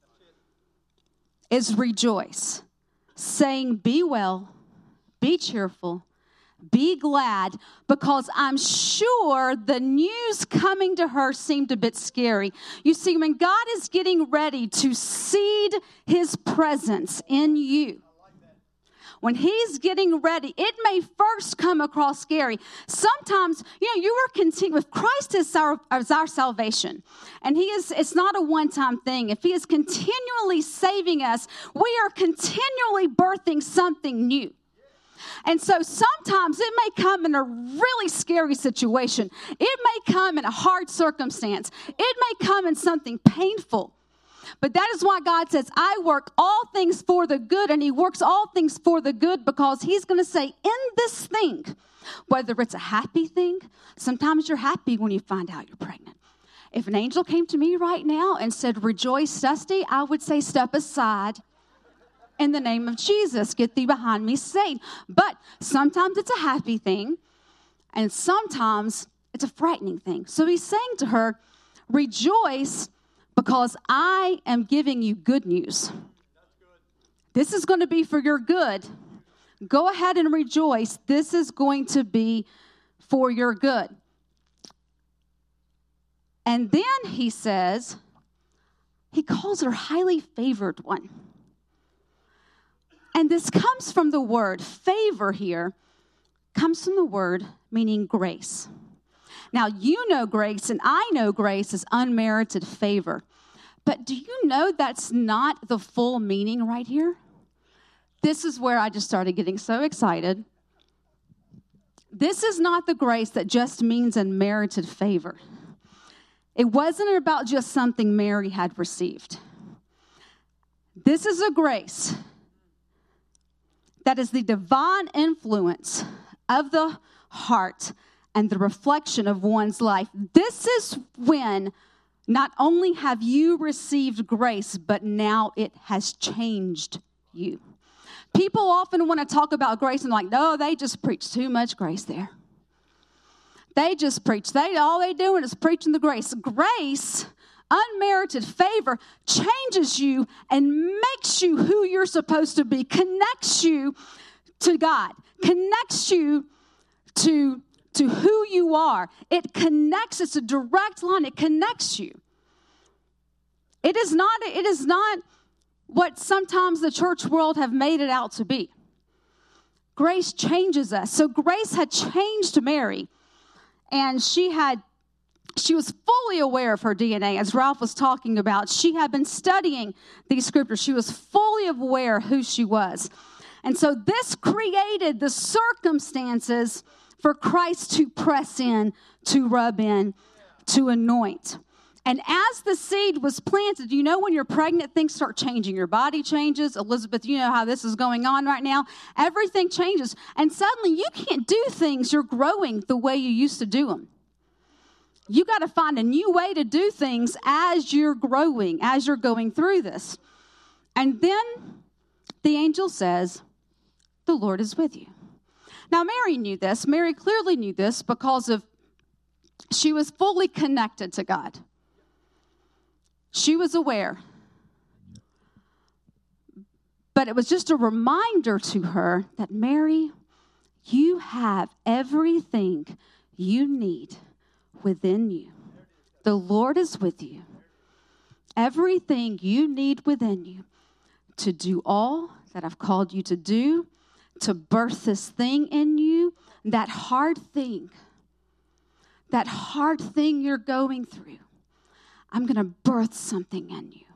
Is rejoice. Saying, be well, be cheerful, be glad, because I'm sure the news coming to her seemed a bit scary. You see, when God is getting ready to seed his presence in you, when he's getting ready, it may first come across scary. Sometimes, you know, you are continuing with Christ as our, as our salvation. And he is, it's not a one-time thing. If he is continually saving us, we are continually birthing something new. And so sometimes it may come in a really scary situation. It may come in a hard circumstance. It may come in something painful. But that is why God says, I work all things for the good, and he works all things for the good because he's going to say, in this thing, whether it's a happy thing, sometimes you're happy when you find out you're pregnant. If an angel came to me right now and said, rejoice, Dusty, I would say, step aside. In the name of Jesus, get thee behind me, Satan. But sometimes it's a happy thing, and sometimes it's a frightening thing. So he's saying to her, rejoice, because I am giving you good news. This is going to be for your good. Go ahead and rejoice. This is going to be for your good. And then he says, he calls her highly favored one. And this comes from the word favor here, comes from the word meaning grace. Now, you know grace, and I know grace is unmerited favor. But do you know that's not the full meaning right here? This is where I just started getting so excited. This is not the grace that just means unmerited favor. It wasn't about just something Mary had received. This is a grace that is the divine influence of the heart and the reflection of one's life. This is when not only have you received grace, but now it has changed you. People often want to talk about grace and like, no, they just preach too much grace there. They just preach. They all they doing is preaching the grace. Grace, unmerited favor, changes you and makes you who you're supposed to be, connects you to God, connects you to, to who you are. It connects, it's a direct line, it connects you. It is not, it is not what sometimes the church world have made it out to be. Grace changes us. So grace had changed Mary, and she had She was fully aware of her D N A, as Ralph was talking about. She had been studying these scriptures. She was fully aware of who she was. And so this created the circumstances for Christ to press in, to rub in, to anoint. And as the seed was planted, you know when you're pregnant, things start changing. Your body changes. Elizabeth, you know how this is going on right now. Everything changes. And suddenly you can't do things. You're growing the way you used to do them. You got to find a new way to do things as you're growing, as you're going through this. And then the angel says, the Lord is with you. Now, Mary knew this. Mary clearly knew this because of she was fully connected to God. She was aware. But it was just a reminder to her that, Mary, you have everything you need within you. The Lord is with you. Everything you need within you to do all that I've called you to do, to birth this thing in you, that hard thing, that hard thing you're going through. I'm going to birth something in you.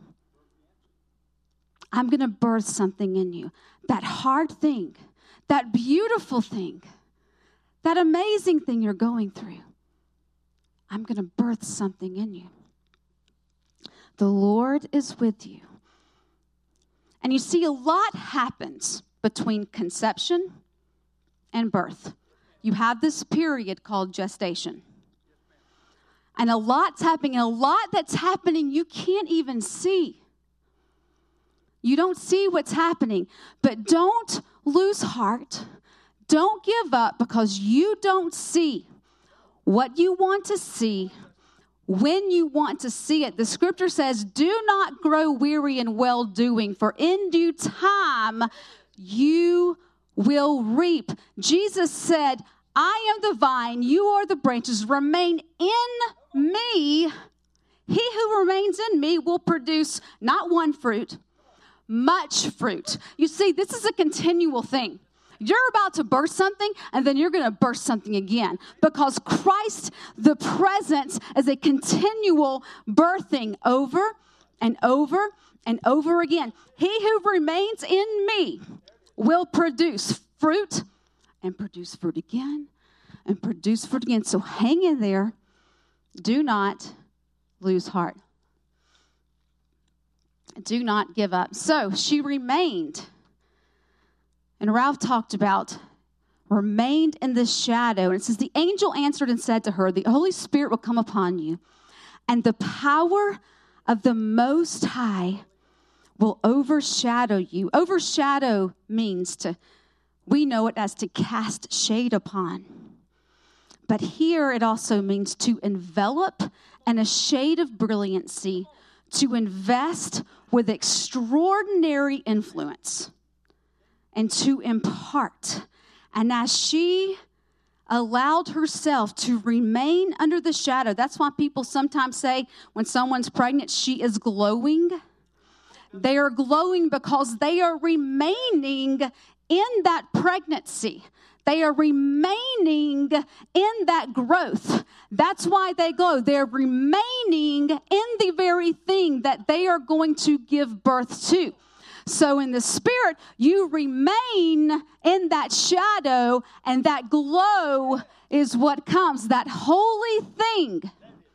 I'm going to birth something in you. That hard thing, that beautiful thing, that amazing thing you're going through. I'm going to birth something in you. The Lord is with you. And you see, a lot happens between conception and birth. You have this period called gestation. And a lot's happening, and a lot that's happening you can't even see. You don't see what's happening. But don't lose heart. Don't give up because you don't see what you want to see when you want to see it. The scripture says, do not grow weary in well-doing, for in due time you will reap. Jesus said, I am the vine, you are the branches. Remain in me. He who remains in me will produce not one fruit, much fruit. You see, this is a continual thing. You're about to burst something, and then you're going to burst something again. Because Christ, the presence, is a continual birthing over and over and over again. He who remains in me will produce fruit and produce fruit again and produce fruit again. So hang in there. Do not lose heart. Do not give up. So she remained. And Ralph talked about remained in the shadow. And it says, the angel answered and said to her, the Holy Spirit will come upon you, and the power of the Most High will overshadow you. Overshadow means to, we know it as to cast shade upon. But here it also means to envelop in a shade of brilliancy, to invest with extraordinary influence, and to impart. And as she allowed herself to remain under the shadow, that's why people sometimes say when someone's pregnant, she is glowing. They are glowing because they are remaining in that pregnancy. They are remaining in that growth. That's why they glow. They're remaining in the very thing that they are going to give birth to. So in the spirit, you remain in that shadow, and that glow is what comes, that holy thing.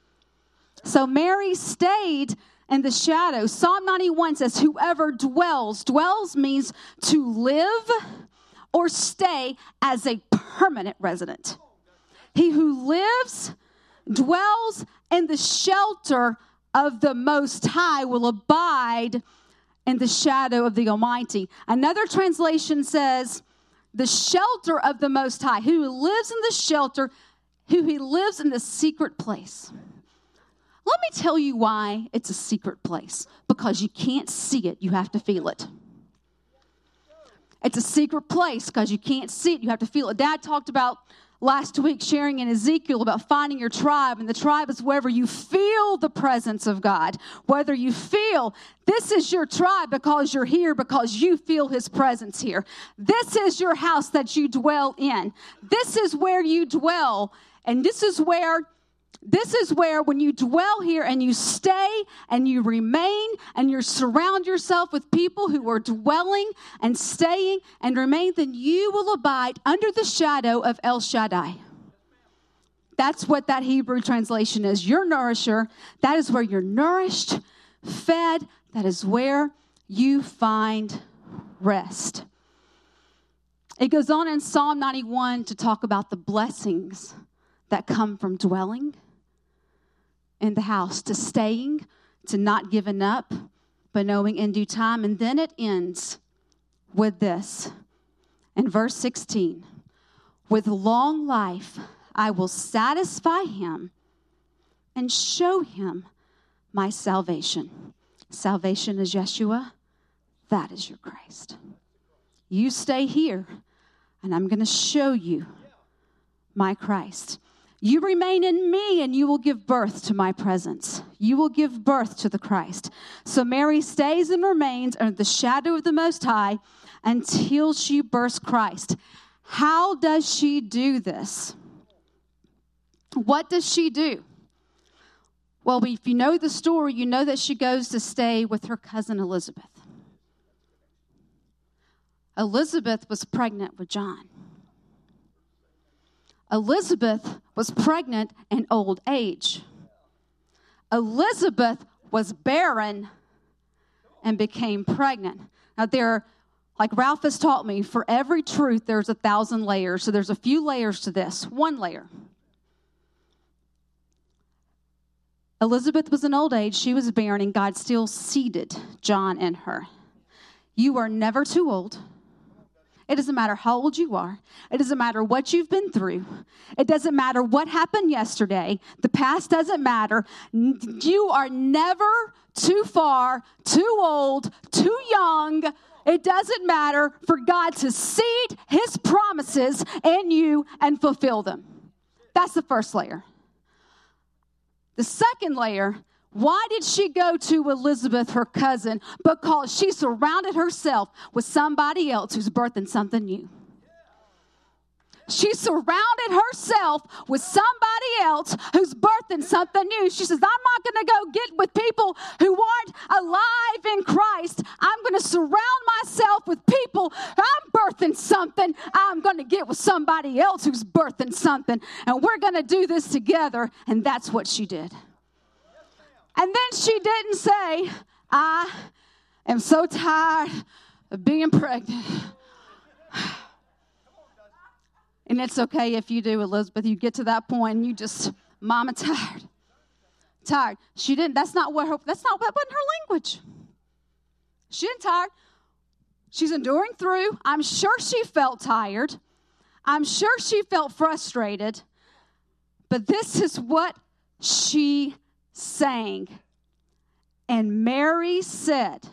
So Mary stayed in the shadow. Psalm ninety-one says, whoever dwells, dwells means to live or stay as a permanent resident. He who lives, dwells in the shelter of the Most High will abide in the shadow of the Almighty. Another translation says, the shelter of the Most High, who lives in the shelter, who he lives in the secret place. Let me tell you why it's a secret place. Because you can't see it, you have to feel it. It's a secret place because you can't see it, you have to feel it. Dad talked about last week sharing in Ezekiel about finding your tribe, and the tribe is wherever you feel the presence of God. Whether you feel this is your tribe because you're here, because you feel his presence here. This is your house that you dwell in. This is where you dwell, and this is where This is where when you dwell here and you stay and you remain and you surround yourself with people who are dwelling and staying and remain, then you will abide under the shadow of El Shaddai. That's what that Hebrew translation is. Your nourisher. That is where you're nourished, fed. That is where you find rest. It goes on in Psalm ninety-one to talk about the blessings that come from dwelling in the house, to staying, to not giving up, but knowing in due time. And then it ends with this. In verse sixteen, with long life I will satisfy him and show him my salvation. Salvation is Yeshua, That is your Christ. You stay here, and I'm going to show you my Christ. You remain in me, and you will give birth to my presence. You will give birth to the Christ. So Mary stays and remains under the shadow of the Most High until she births Christ. How does she do this? What does she do? Well, if you know the story, you know that she goes to stay with her cousin Elizabeth. Elizabeth was pregnant with John. Elizabeth was pregnant in old age. Elizabeth was barren and became pregnant. Now, there, like Ralph has taught me, for every truth, there's a thousand layers. So there's a few layers to this. One layer. Elizabeth was in old age. She was barren, and God still seeded John in her. You are never too old. It doesn't matter how old you are. It doesn't matter what you've been through. It doesn't matter what happened yesterday. The past doesn't matter. You are never too far, too old, too young. It doesn't matter for God to seed his promises in you and fulfill them. That's the first layer. The second layer, why did she go to Elizabeth, her cousin? Because she surrounded herself with somebody else who's birthing something new. She surrounded herself with somebody else who's birthing something new. She says, I'm not going to go get with people who aren't alive in Christ. I'm going to surround myself with people. I'm birthing something. I'm going to get with somebody else who's birthing something. And we're going to do this together. And that's what she did. And then she didn't say, I am so tired of being pregnant. And it's okay if you do, Elizabeth. You get to that point and you just, Mama, tired. Tired. She didn't, that's not what her, that's not what, wasn't her language. She didn't tired. She's enduring through. I'm sure she felt tired. I'm sure she felt frustrated. But this is what she sang. And Mary said,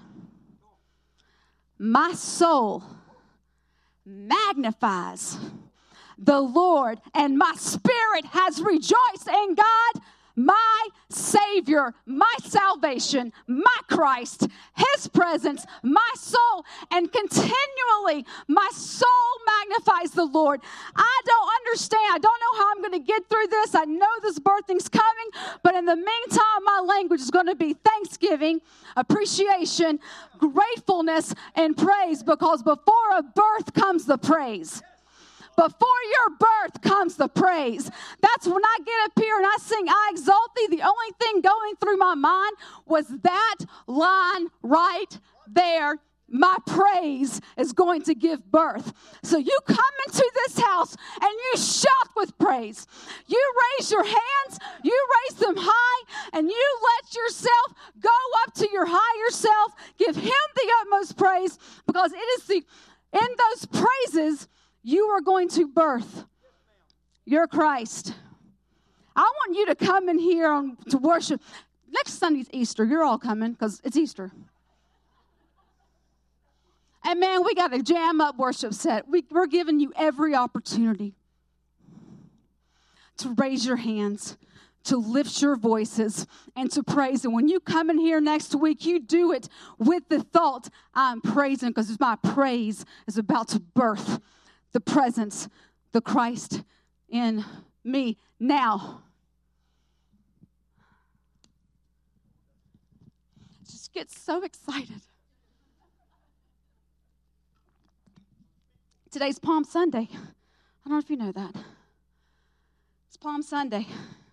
my soul magnifies the Lord, and my spirit has rejoiced in God, my Savior, my salvation, my Christ, his presence, my soul, and continually my soul magnifies the Lord. I don't understand. I don't know how I'm going to get through this. I know this birthing's coming, but in the meantime, my language is going to be thanksgiving, appreciation, gratefulness, and praise, because before a birth comes the praise. Before your birth comes the praise. That's when I get up here and I sing, I exalt thee. The only thing going through my mind was that line right there. My praise is going to give birth. So you come into this house and you shout with praise. You raise your hands, you raise them high, and you let yourself go up to your higher self. Give him the utmost praise, because it is the in those praises you are going to birth your Christ. I want you to come in here on, to worship. Next Sunday's Easter. You're all coming because it's Easter. And man, we got a jam up worship set. We, we're giving you every opportunity to raise your hands, to lift your voices, and to praise. And when you come in here next week, you do it with the thought, I'm praising, because my praise is about to birth the presence, the Christ in me. Now, just get so excited. Today's Palm Sunday. I don't know if you know that. It's Palm Sunday.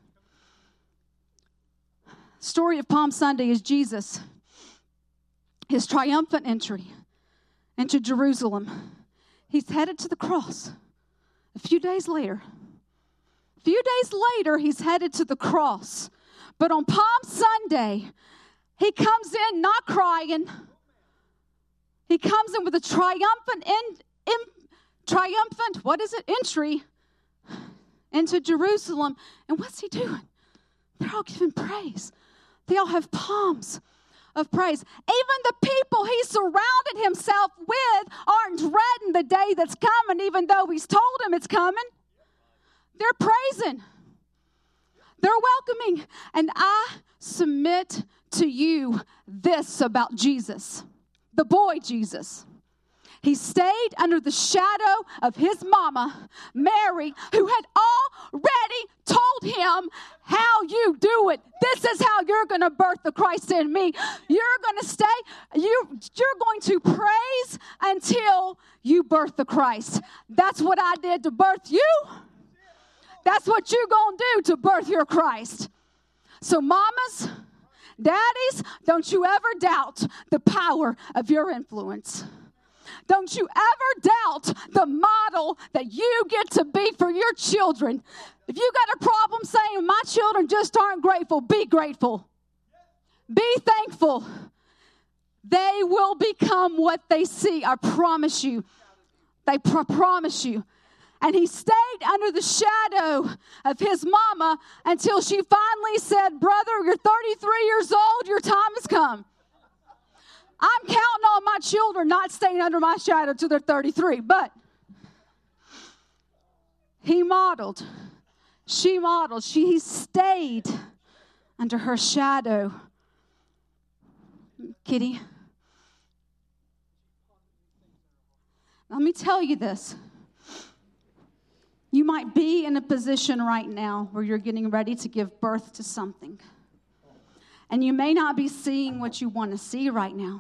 Story of Palm Sunday is Jesus, his triumphant entry into Jerusalem. He's headed to the cross. A few days later, a few days later, he's headed to the cross. But on Palm Sunday, he comes in not crying. He comes in with a triumphant, in, in, triumphant, what is it, entry into Jerusalem. And what's he doing? They're all giving praise. They all have palms of praise. Even the people he surrounded himself with aren't dreading the day that's coming, even though he's told them it's coming. They're praising. They're welcoming. And I submit to you this about Jesus, the boy Jesus. He stayed under the shadow of his mama, Mary, who had already told him how you do it. This is how you're going to birth the Christ in me. You're going to stay, you, you're going to praise until you birth the Christ. That's what I did to birth you. That's what you're going to do to birth your Christ. So mamas, daddies, don't you ever doubt the power of your influence. Don't you ever doubt the model that you get to be for your children. If you got a problem saying my children just aren't grateful, be grateful. Be thankful. They will become what they see. I promise you. They pr- promise you. And he stayed under the shadow of his mama until she finally said, brother, you're thirty-three years old. Your time has come. I'm counting on my children not staying under my shadow till they're thirty-three. But he modeled. She modeled. She stayed under her shadow. Kitty, let me tell you this. You might be in a position right now where you're getting ready to give birth to something. And you may not be seeing what you want to see right now.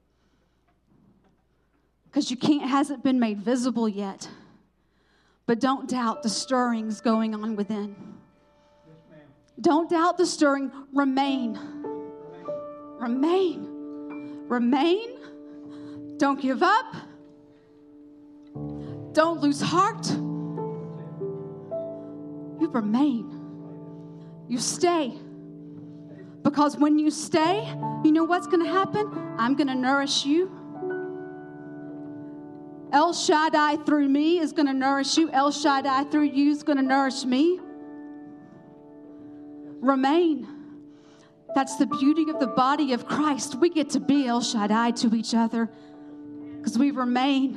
Because you can't, hasn't been made visible yet. But don't doubt the stirrings going on within. Yes, don't doubt the stirring. Remain. Remain. Remain. Don't give up. Don't lose heart. You remain. You stay. Because when you stay, you know what's going to happen? I'm going to nourish you. El Shaddai through me is going to nourish you. El Shaddai through you is going to nourish me. Remain. That's the beauty of the body of Christ. We get to be El Shaddai to each other because we remain.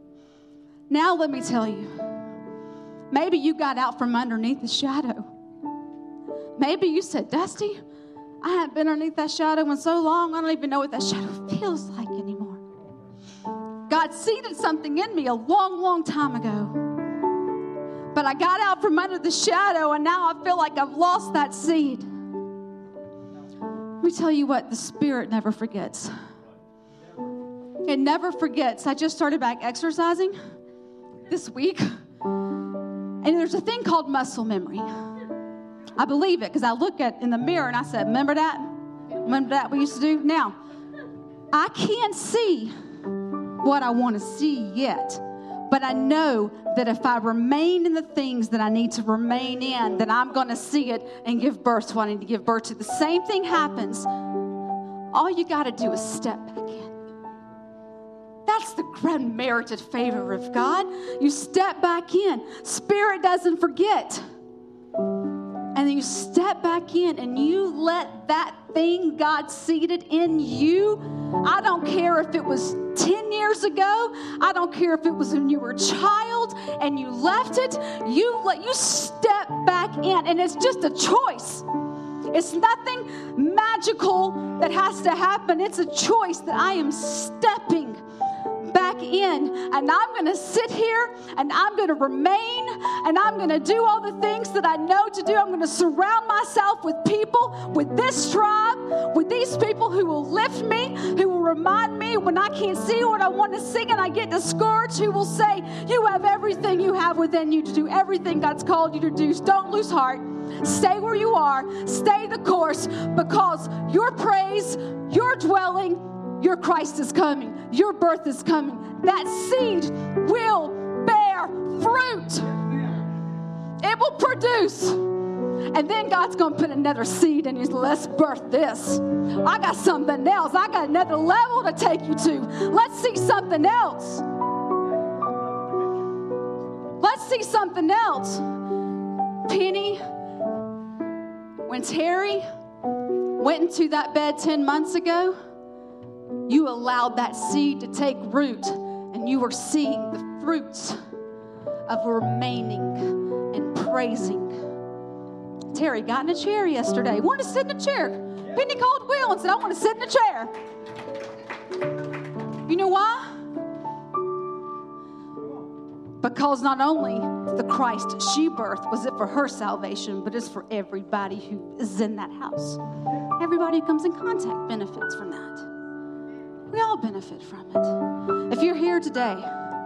Now let me tell you. Maybe you got out from underneath the shadow. Maybe you said, Dusty, I haven't been underneath that shadow in so long, I don't even know what that shadow feels like anymore. God seeded something in me a long, long time ago. But I got out from under the shadow, and now I feel like I've lost that seed. Let me tell you what, the Spirit never forgets. It never forgets. I just started back exercising this week. And there's a thing called muscle memory. I believe it because I look at in the mirror and I said, remember that? Remember that we used to do? Now, I can't see what I want to see yet. But I know that if I remain in the things that I need to remain in, then I'm going to see it and give birth to what I need to give birth to. The same thing happens. All you got to do is step back in. That's the unmerited favor of God. You step back in. Spirit doesn't forget. And then you step back in and you let that thing God seeded in you. I don't care if it was ten years ago. I don't care if it was when you were a child and you left it. You let you step back in, and it's just a choice. It's nothing magical that has to happen. It's a choice that I am stepping back in, and I'm going to sit here and I'm going to remain, and I'm going to do all the things that I know to do. I'm going to surround myself with people, with this tribe, with these people who will lift me, who will remind me when I can't see what I want to sing and I get discouraged, who will say, you have everything you have within you to do everything God's called you to do. Don't lose heart. Stay where you are. Stay the course, because your praise, your dwelling, your Christ is coming. Your birth is coming. That seed will bear fruit. It will produce. And then God's going to put another seed in you. Let's birth this. I got something else. I got another level to take you to. Let's see something else. Let's see something else. Penny, when Terry went into that bed ten months ago, you allowed that seed to take root, and you were seeing the fruits of remaining and praising. Terry got in a chair yesterday, wanted to sit in a chair. Penny called Will and said, I want to sit in a chair. You know why? Because not only the Christ she birthed was it for her salvation, but it's for everybody who is in that house. Everybody who comes in contact benefits from that. We all benefit from it. If you're here today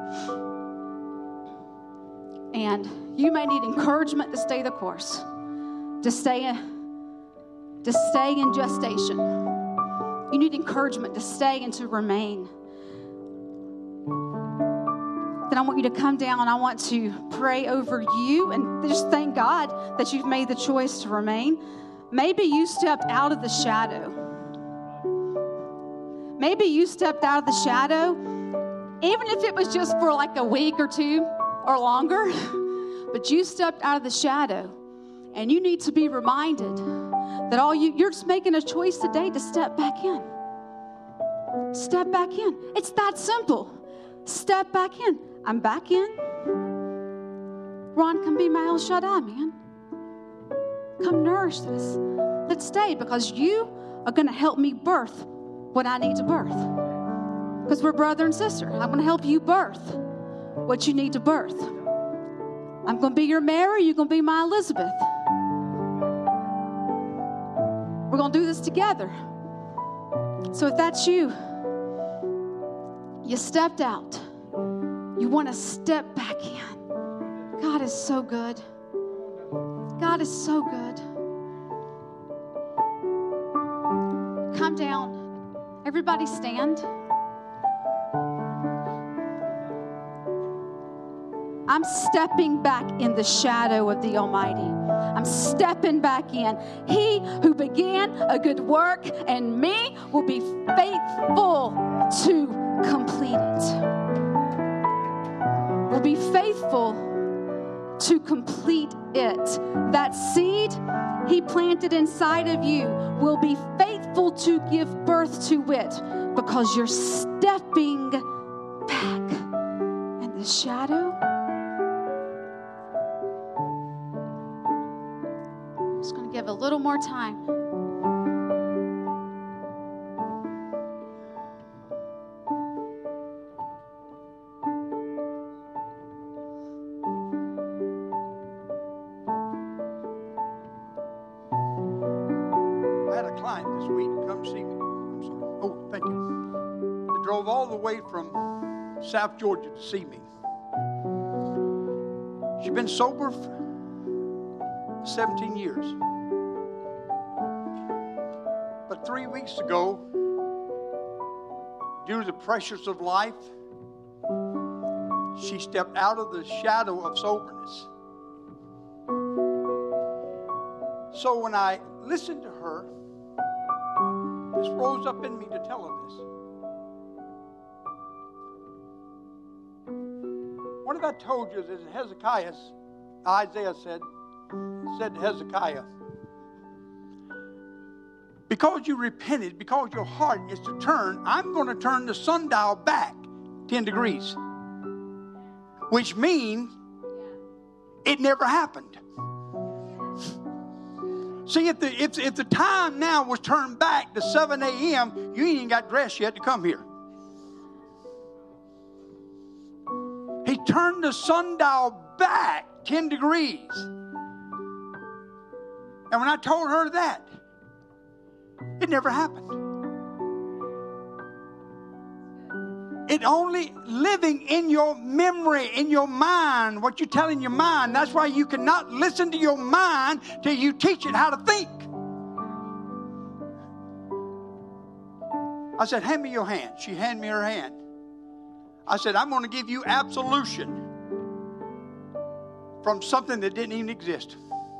and you may need encouragement to stay the course, to stay, to stay in gestation, you need encouragement to stay and to remain, then I want you to come down. I want to pray over you and just thank God that you've made the choice to remain. Maybe you stepped out of the shadow. Maybe you stepped out of the shadow, even if it was just for like a week or two or longer, but you stepped out of the shadow, and you need to be reminded that all you, you're just making a choice today to step back in. Step back in. It's that simple. Step back in. I'm back in. Ron, come be my El Shaddai, man. Come nourish this. Let's stay, because you are going to help me birth what I need to birth. Because we're brother and sister. I'm going to help you birth what you need to birth. I'm going to be your Mary. You're going to be my Elizabeth. We're going to do this together. So if that's you, you stepped out. You want to step back in. God is so good. God is so good. Come down. Everybody stand. I'm stepping back in the shadow of the Almighty. I'm stepping back in. He who began a good work in me will be faithful to complete it. Will be faithful to complete it. That seed he planted inside of you will be faithful to give birth to it, because you're stepping back in the shadow. I'm just going to give a little more time. All the way from South Georgia to see me. She's been sober for seventeen years. But three weeks ago, due to the pressures of life, she stepped out of the shadow of soberness. So when I listened to her, this rose up in me to tell her this. What if I told you that Hezekiah, Isaiah said, said to Hezekiah, because you repented, because your heart is to turn, I'm going to turn the sundial back ten degrees. Which means it never happened. See, if the, if, if the time now was turned back to seven a.m., you ain't even got dressed yet to come here. He turned the sundial back ten degrees. And when I told her that, it never happened. It only living in your memory, in your mind, what you tell in your mind. That's why you cannot listen to your mind till you teach it how to think. I said, hand me your hand. She handed me her hand. I said, I'm going to give you absolution from something that didn't even exist.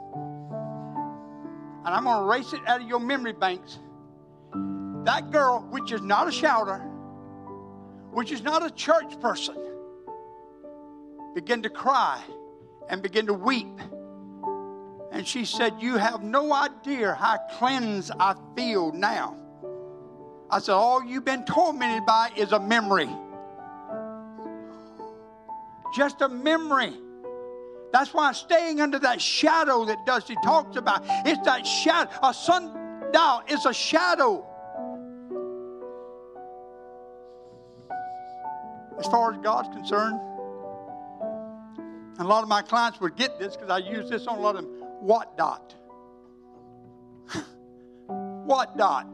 And I'm going to erase it out of your memory banks. That girl, which is not a shouter, which is not a church person, began to cry and began to weep And she said, you have no idea how cleansed I feel now. I said, all you've been tormented by is a memory. Just a memory. That's why staying under that shadow that Dusty talks about. It's that shadow. A sundial is a shadow. As far as God's concerned, and a lot of my clients would get this because I use this on a lot of them. What dot? What dot?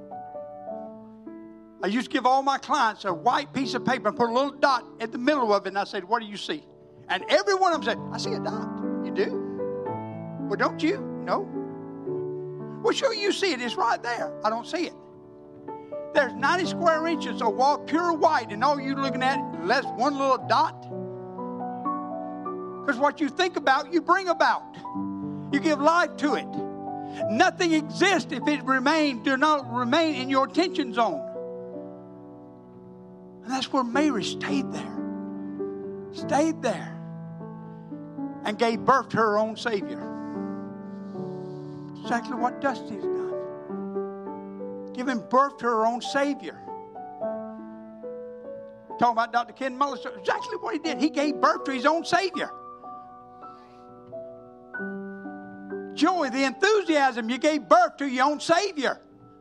I used to give all my clients a white piece of paper and put a little dot at the middle of it, and I said, what do you see? And every one of them said, I see a dot. You do? Well, don't you? No. Well, sure you see it. It's right there. I don't see it. There's ninety square inches of wall, pure white, and all you're looking at is less one little dot. Because what you think about, you bring about. You give life to it. Nothing exists if it remain, do not remain in your attention zone. And that's where Mary stayed there. Stayed there. And gave birth to her own Savior. Exactly what Dusty's done. Giving birth to her own Savior. Talking about Doctor Ken Muller, exactly what he did. He gave birth to his own Savior. Joy, the enthusiasm, you gave birth to your own Savior.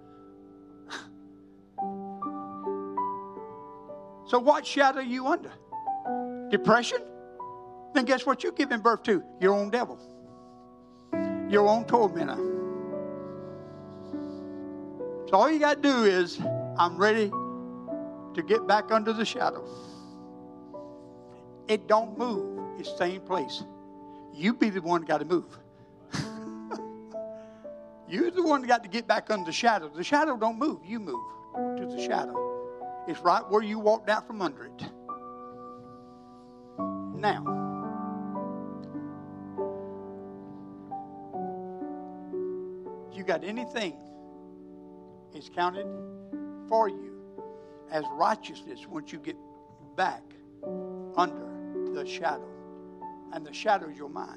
So what shadow are you under? Depression? Then guess what you're giving birth to? Your own devil. Your own tormentor. So all you got to do is, I'm ready to get back under the shadow. It don't move. It stays in place. You be the one that got to move. You're the one that got to get back under the shadow. The shadow don't move. You move to the shadow. It's right where you walked out from under it. Now, if you got anything, it's counted for you as righteousness once you get back under the shadow. And the shadow is your mind.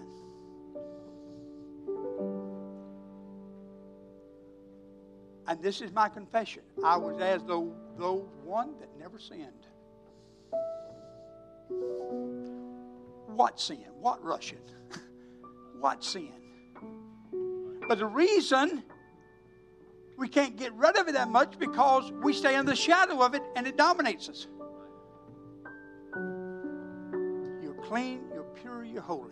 And this is my confession. I was as though, though one that never sinned. What sin? What Russian? What sin? But the reason we can't get rid of it that much because we stay in the shadow of it and it dominates us. You're clean, you're pure, you're holy.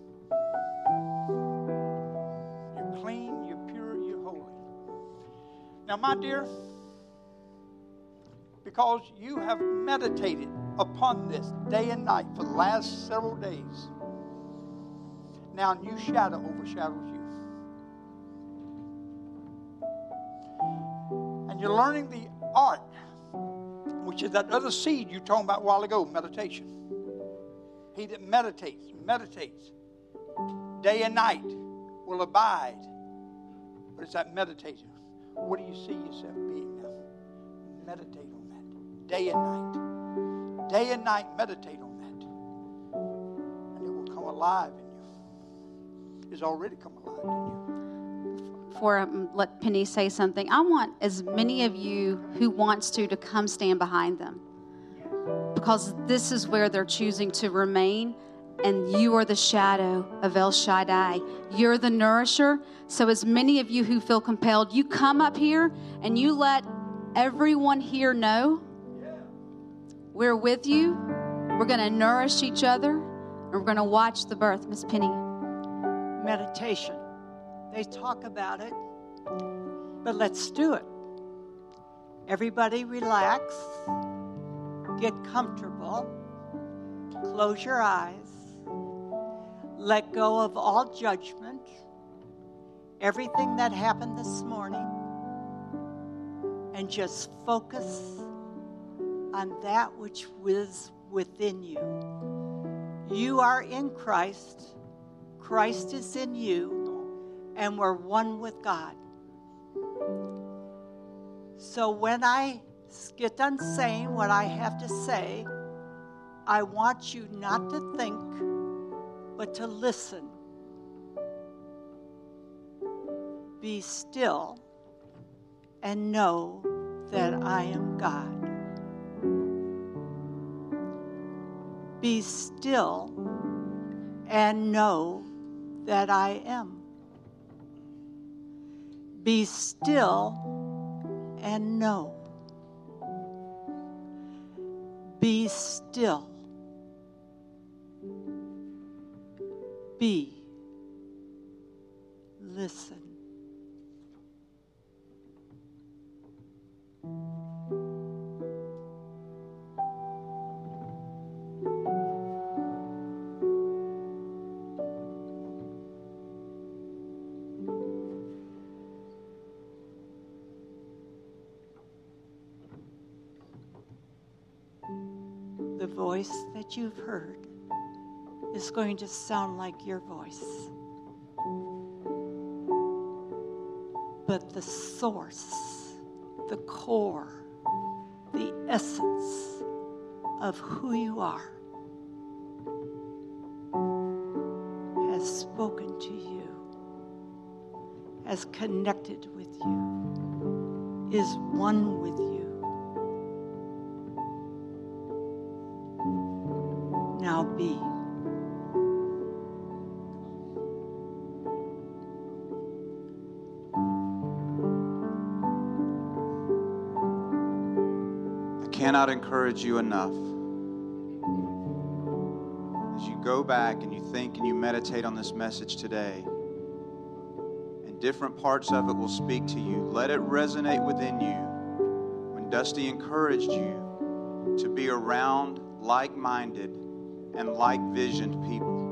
You're clean, you're pure, you're holy. Now, my dear, because you have meditated upon this day and night for the last several days, now a new shadow overshadows you. And you're learning the art, which is that other seed you were talking about a while ago, meditation. He that meditates, meditates, day and night will abide. But it's that meditation. What do you see yourself being now? Meditate on that. Day and night. Day and night, meditate on that. And it will come alive in you. It's already come alive in you. Before I let Penny say something, I want as many of you who wants to to come stand behind them. Because this is where they're choosing to remain. And you are the shadow of El Shaddai. You're the nourisher. So as many of you who feel compelled, you come up here and you let everyone here know we're with you. We're going to nourish each other. And we're going to watch the birth. Miss Penny. Meditation. They talk about it. But let's do it. Everybody relax. Get comfortable. Close your eyes. Let go of all judgment. Everything that happened this morning. And just focus on that which is within you. You are in Christ. Christ is in you. And we're one with God. So when I get done saying what I have to say, I want you not to think, but to listen. Be still and know that I am God. Be still and know that I am. Be still and know. Be still. Be. Listen. The voice that you've heard is going to sound like your voice. But the source, the core, the essence of who you are has spoken to you, has connected with you, is one with you. Now be. I cannot encourage you enough. As you go back and you think and you meditate on this message today, and different parts of it will speak to you, let it resonate within you when Dusty encouraged you to be around like-minded and like-visioned people.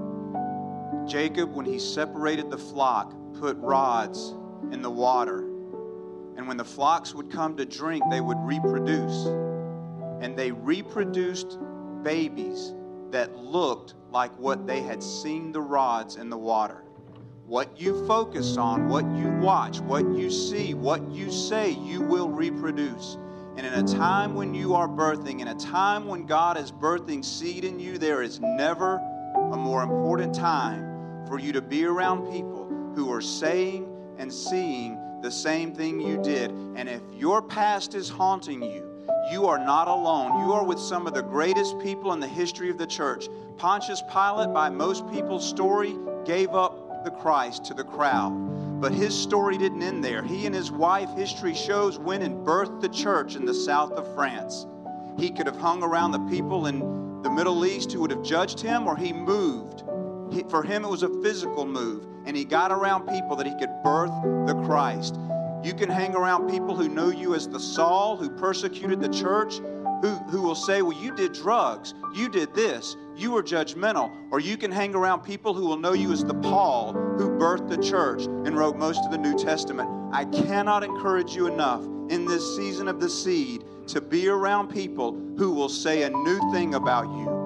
Jacob, when he separated the flock, put rods in the water. And when the flocks would come to drink, they would reproduce. And they reproduced babies that looked like what they had seen the rods in the water. What you focus on, what you watch, what you see, what you say, you will reproduce. And in a time when you are birthing, in a time when God is birthing seed in you, there is never a more important time for you to be around people who are saying and seeing the same thing you did. And if your past is haunting you, you are not alone. You are with some of the greatest people in the history of the church. Pontius Pilate, by most people's story, gave up the Christ to the crowd. But his story didn't end there. He and his wife, history shows, went and birthed the church in the south of France. He could have hung around the people in the Middle East who would have judged him, or he moved. He, for him, it was a physical move, and he got around people that he could birth the Christ. You can hang around people who know you as the Saul who persecuted the church, who, who will say, well, you did drugs, you did this, you were judgmental. Or you can hang around people who will know you as the Paul who birthed the church and wrote most of the New Testament. I cannot encourage you enough in this season of the seed to be around people who will say a new thing about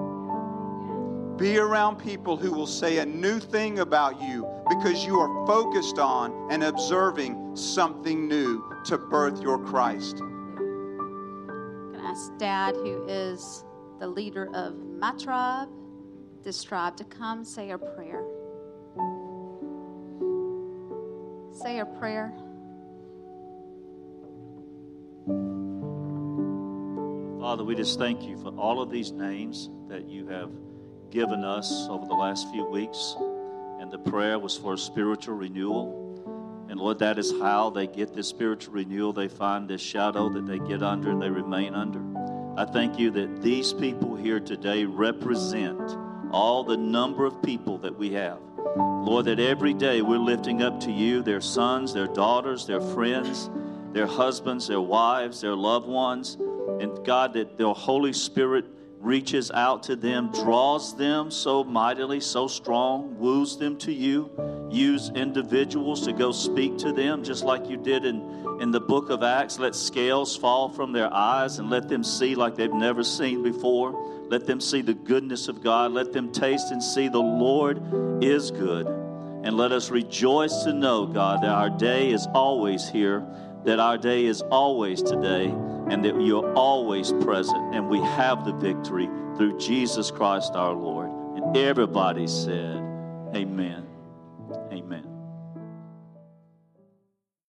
you. Be around people who will say a new thing about you because you are focused on and observing something new to birth your Christ. I'm going to ask Dad, who is the leader of my tribe, this tribe, to come say a prayer. Say a prayer. Father, we just thank you for all of these names that you have given us over the last few weeks. And the prayer was for spiritual renewal. And Lord, that is how they get this spiritual renewal. They find this shadow that they get under and they remain under. I thank you that these people here today represent all the number of people that we have. Lord, that every day we're lifting up to you their sons, their daughters, their friends, their husbands, their wives, their loved ones. And God, that the Holy Spirit reaches out to them, draws them so mightily, so strong, woos them to you. Use individuals to go speak to them, just like you did in, in the book of Acts. Let scales fall from their eyes and let them see like they've never seen before. Let them see the goodness of God. Let them taste and see the Lord is good. And let us rejoice to know, God, that our day is always here, that our day is always today, and that you're always present, and we have the victory through Jesus Christ our Lord. And everybody said, amen. Amen.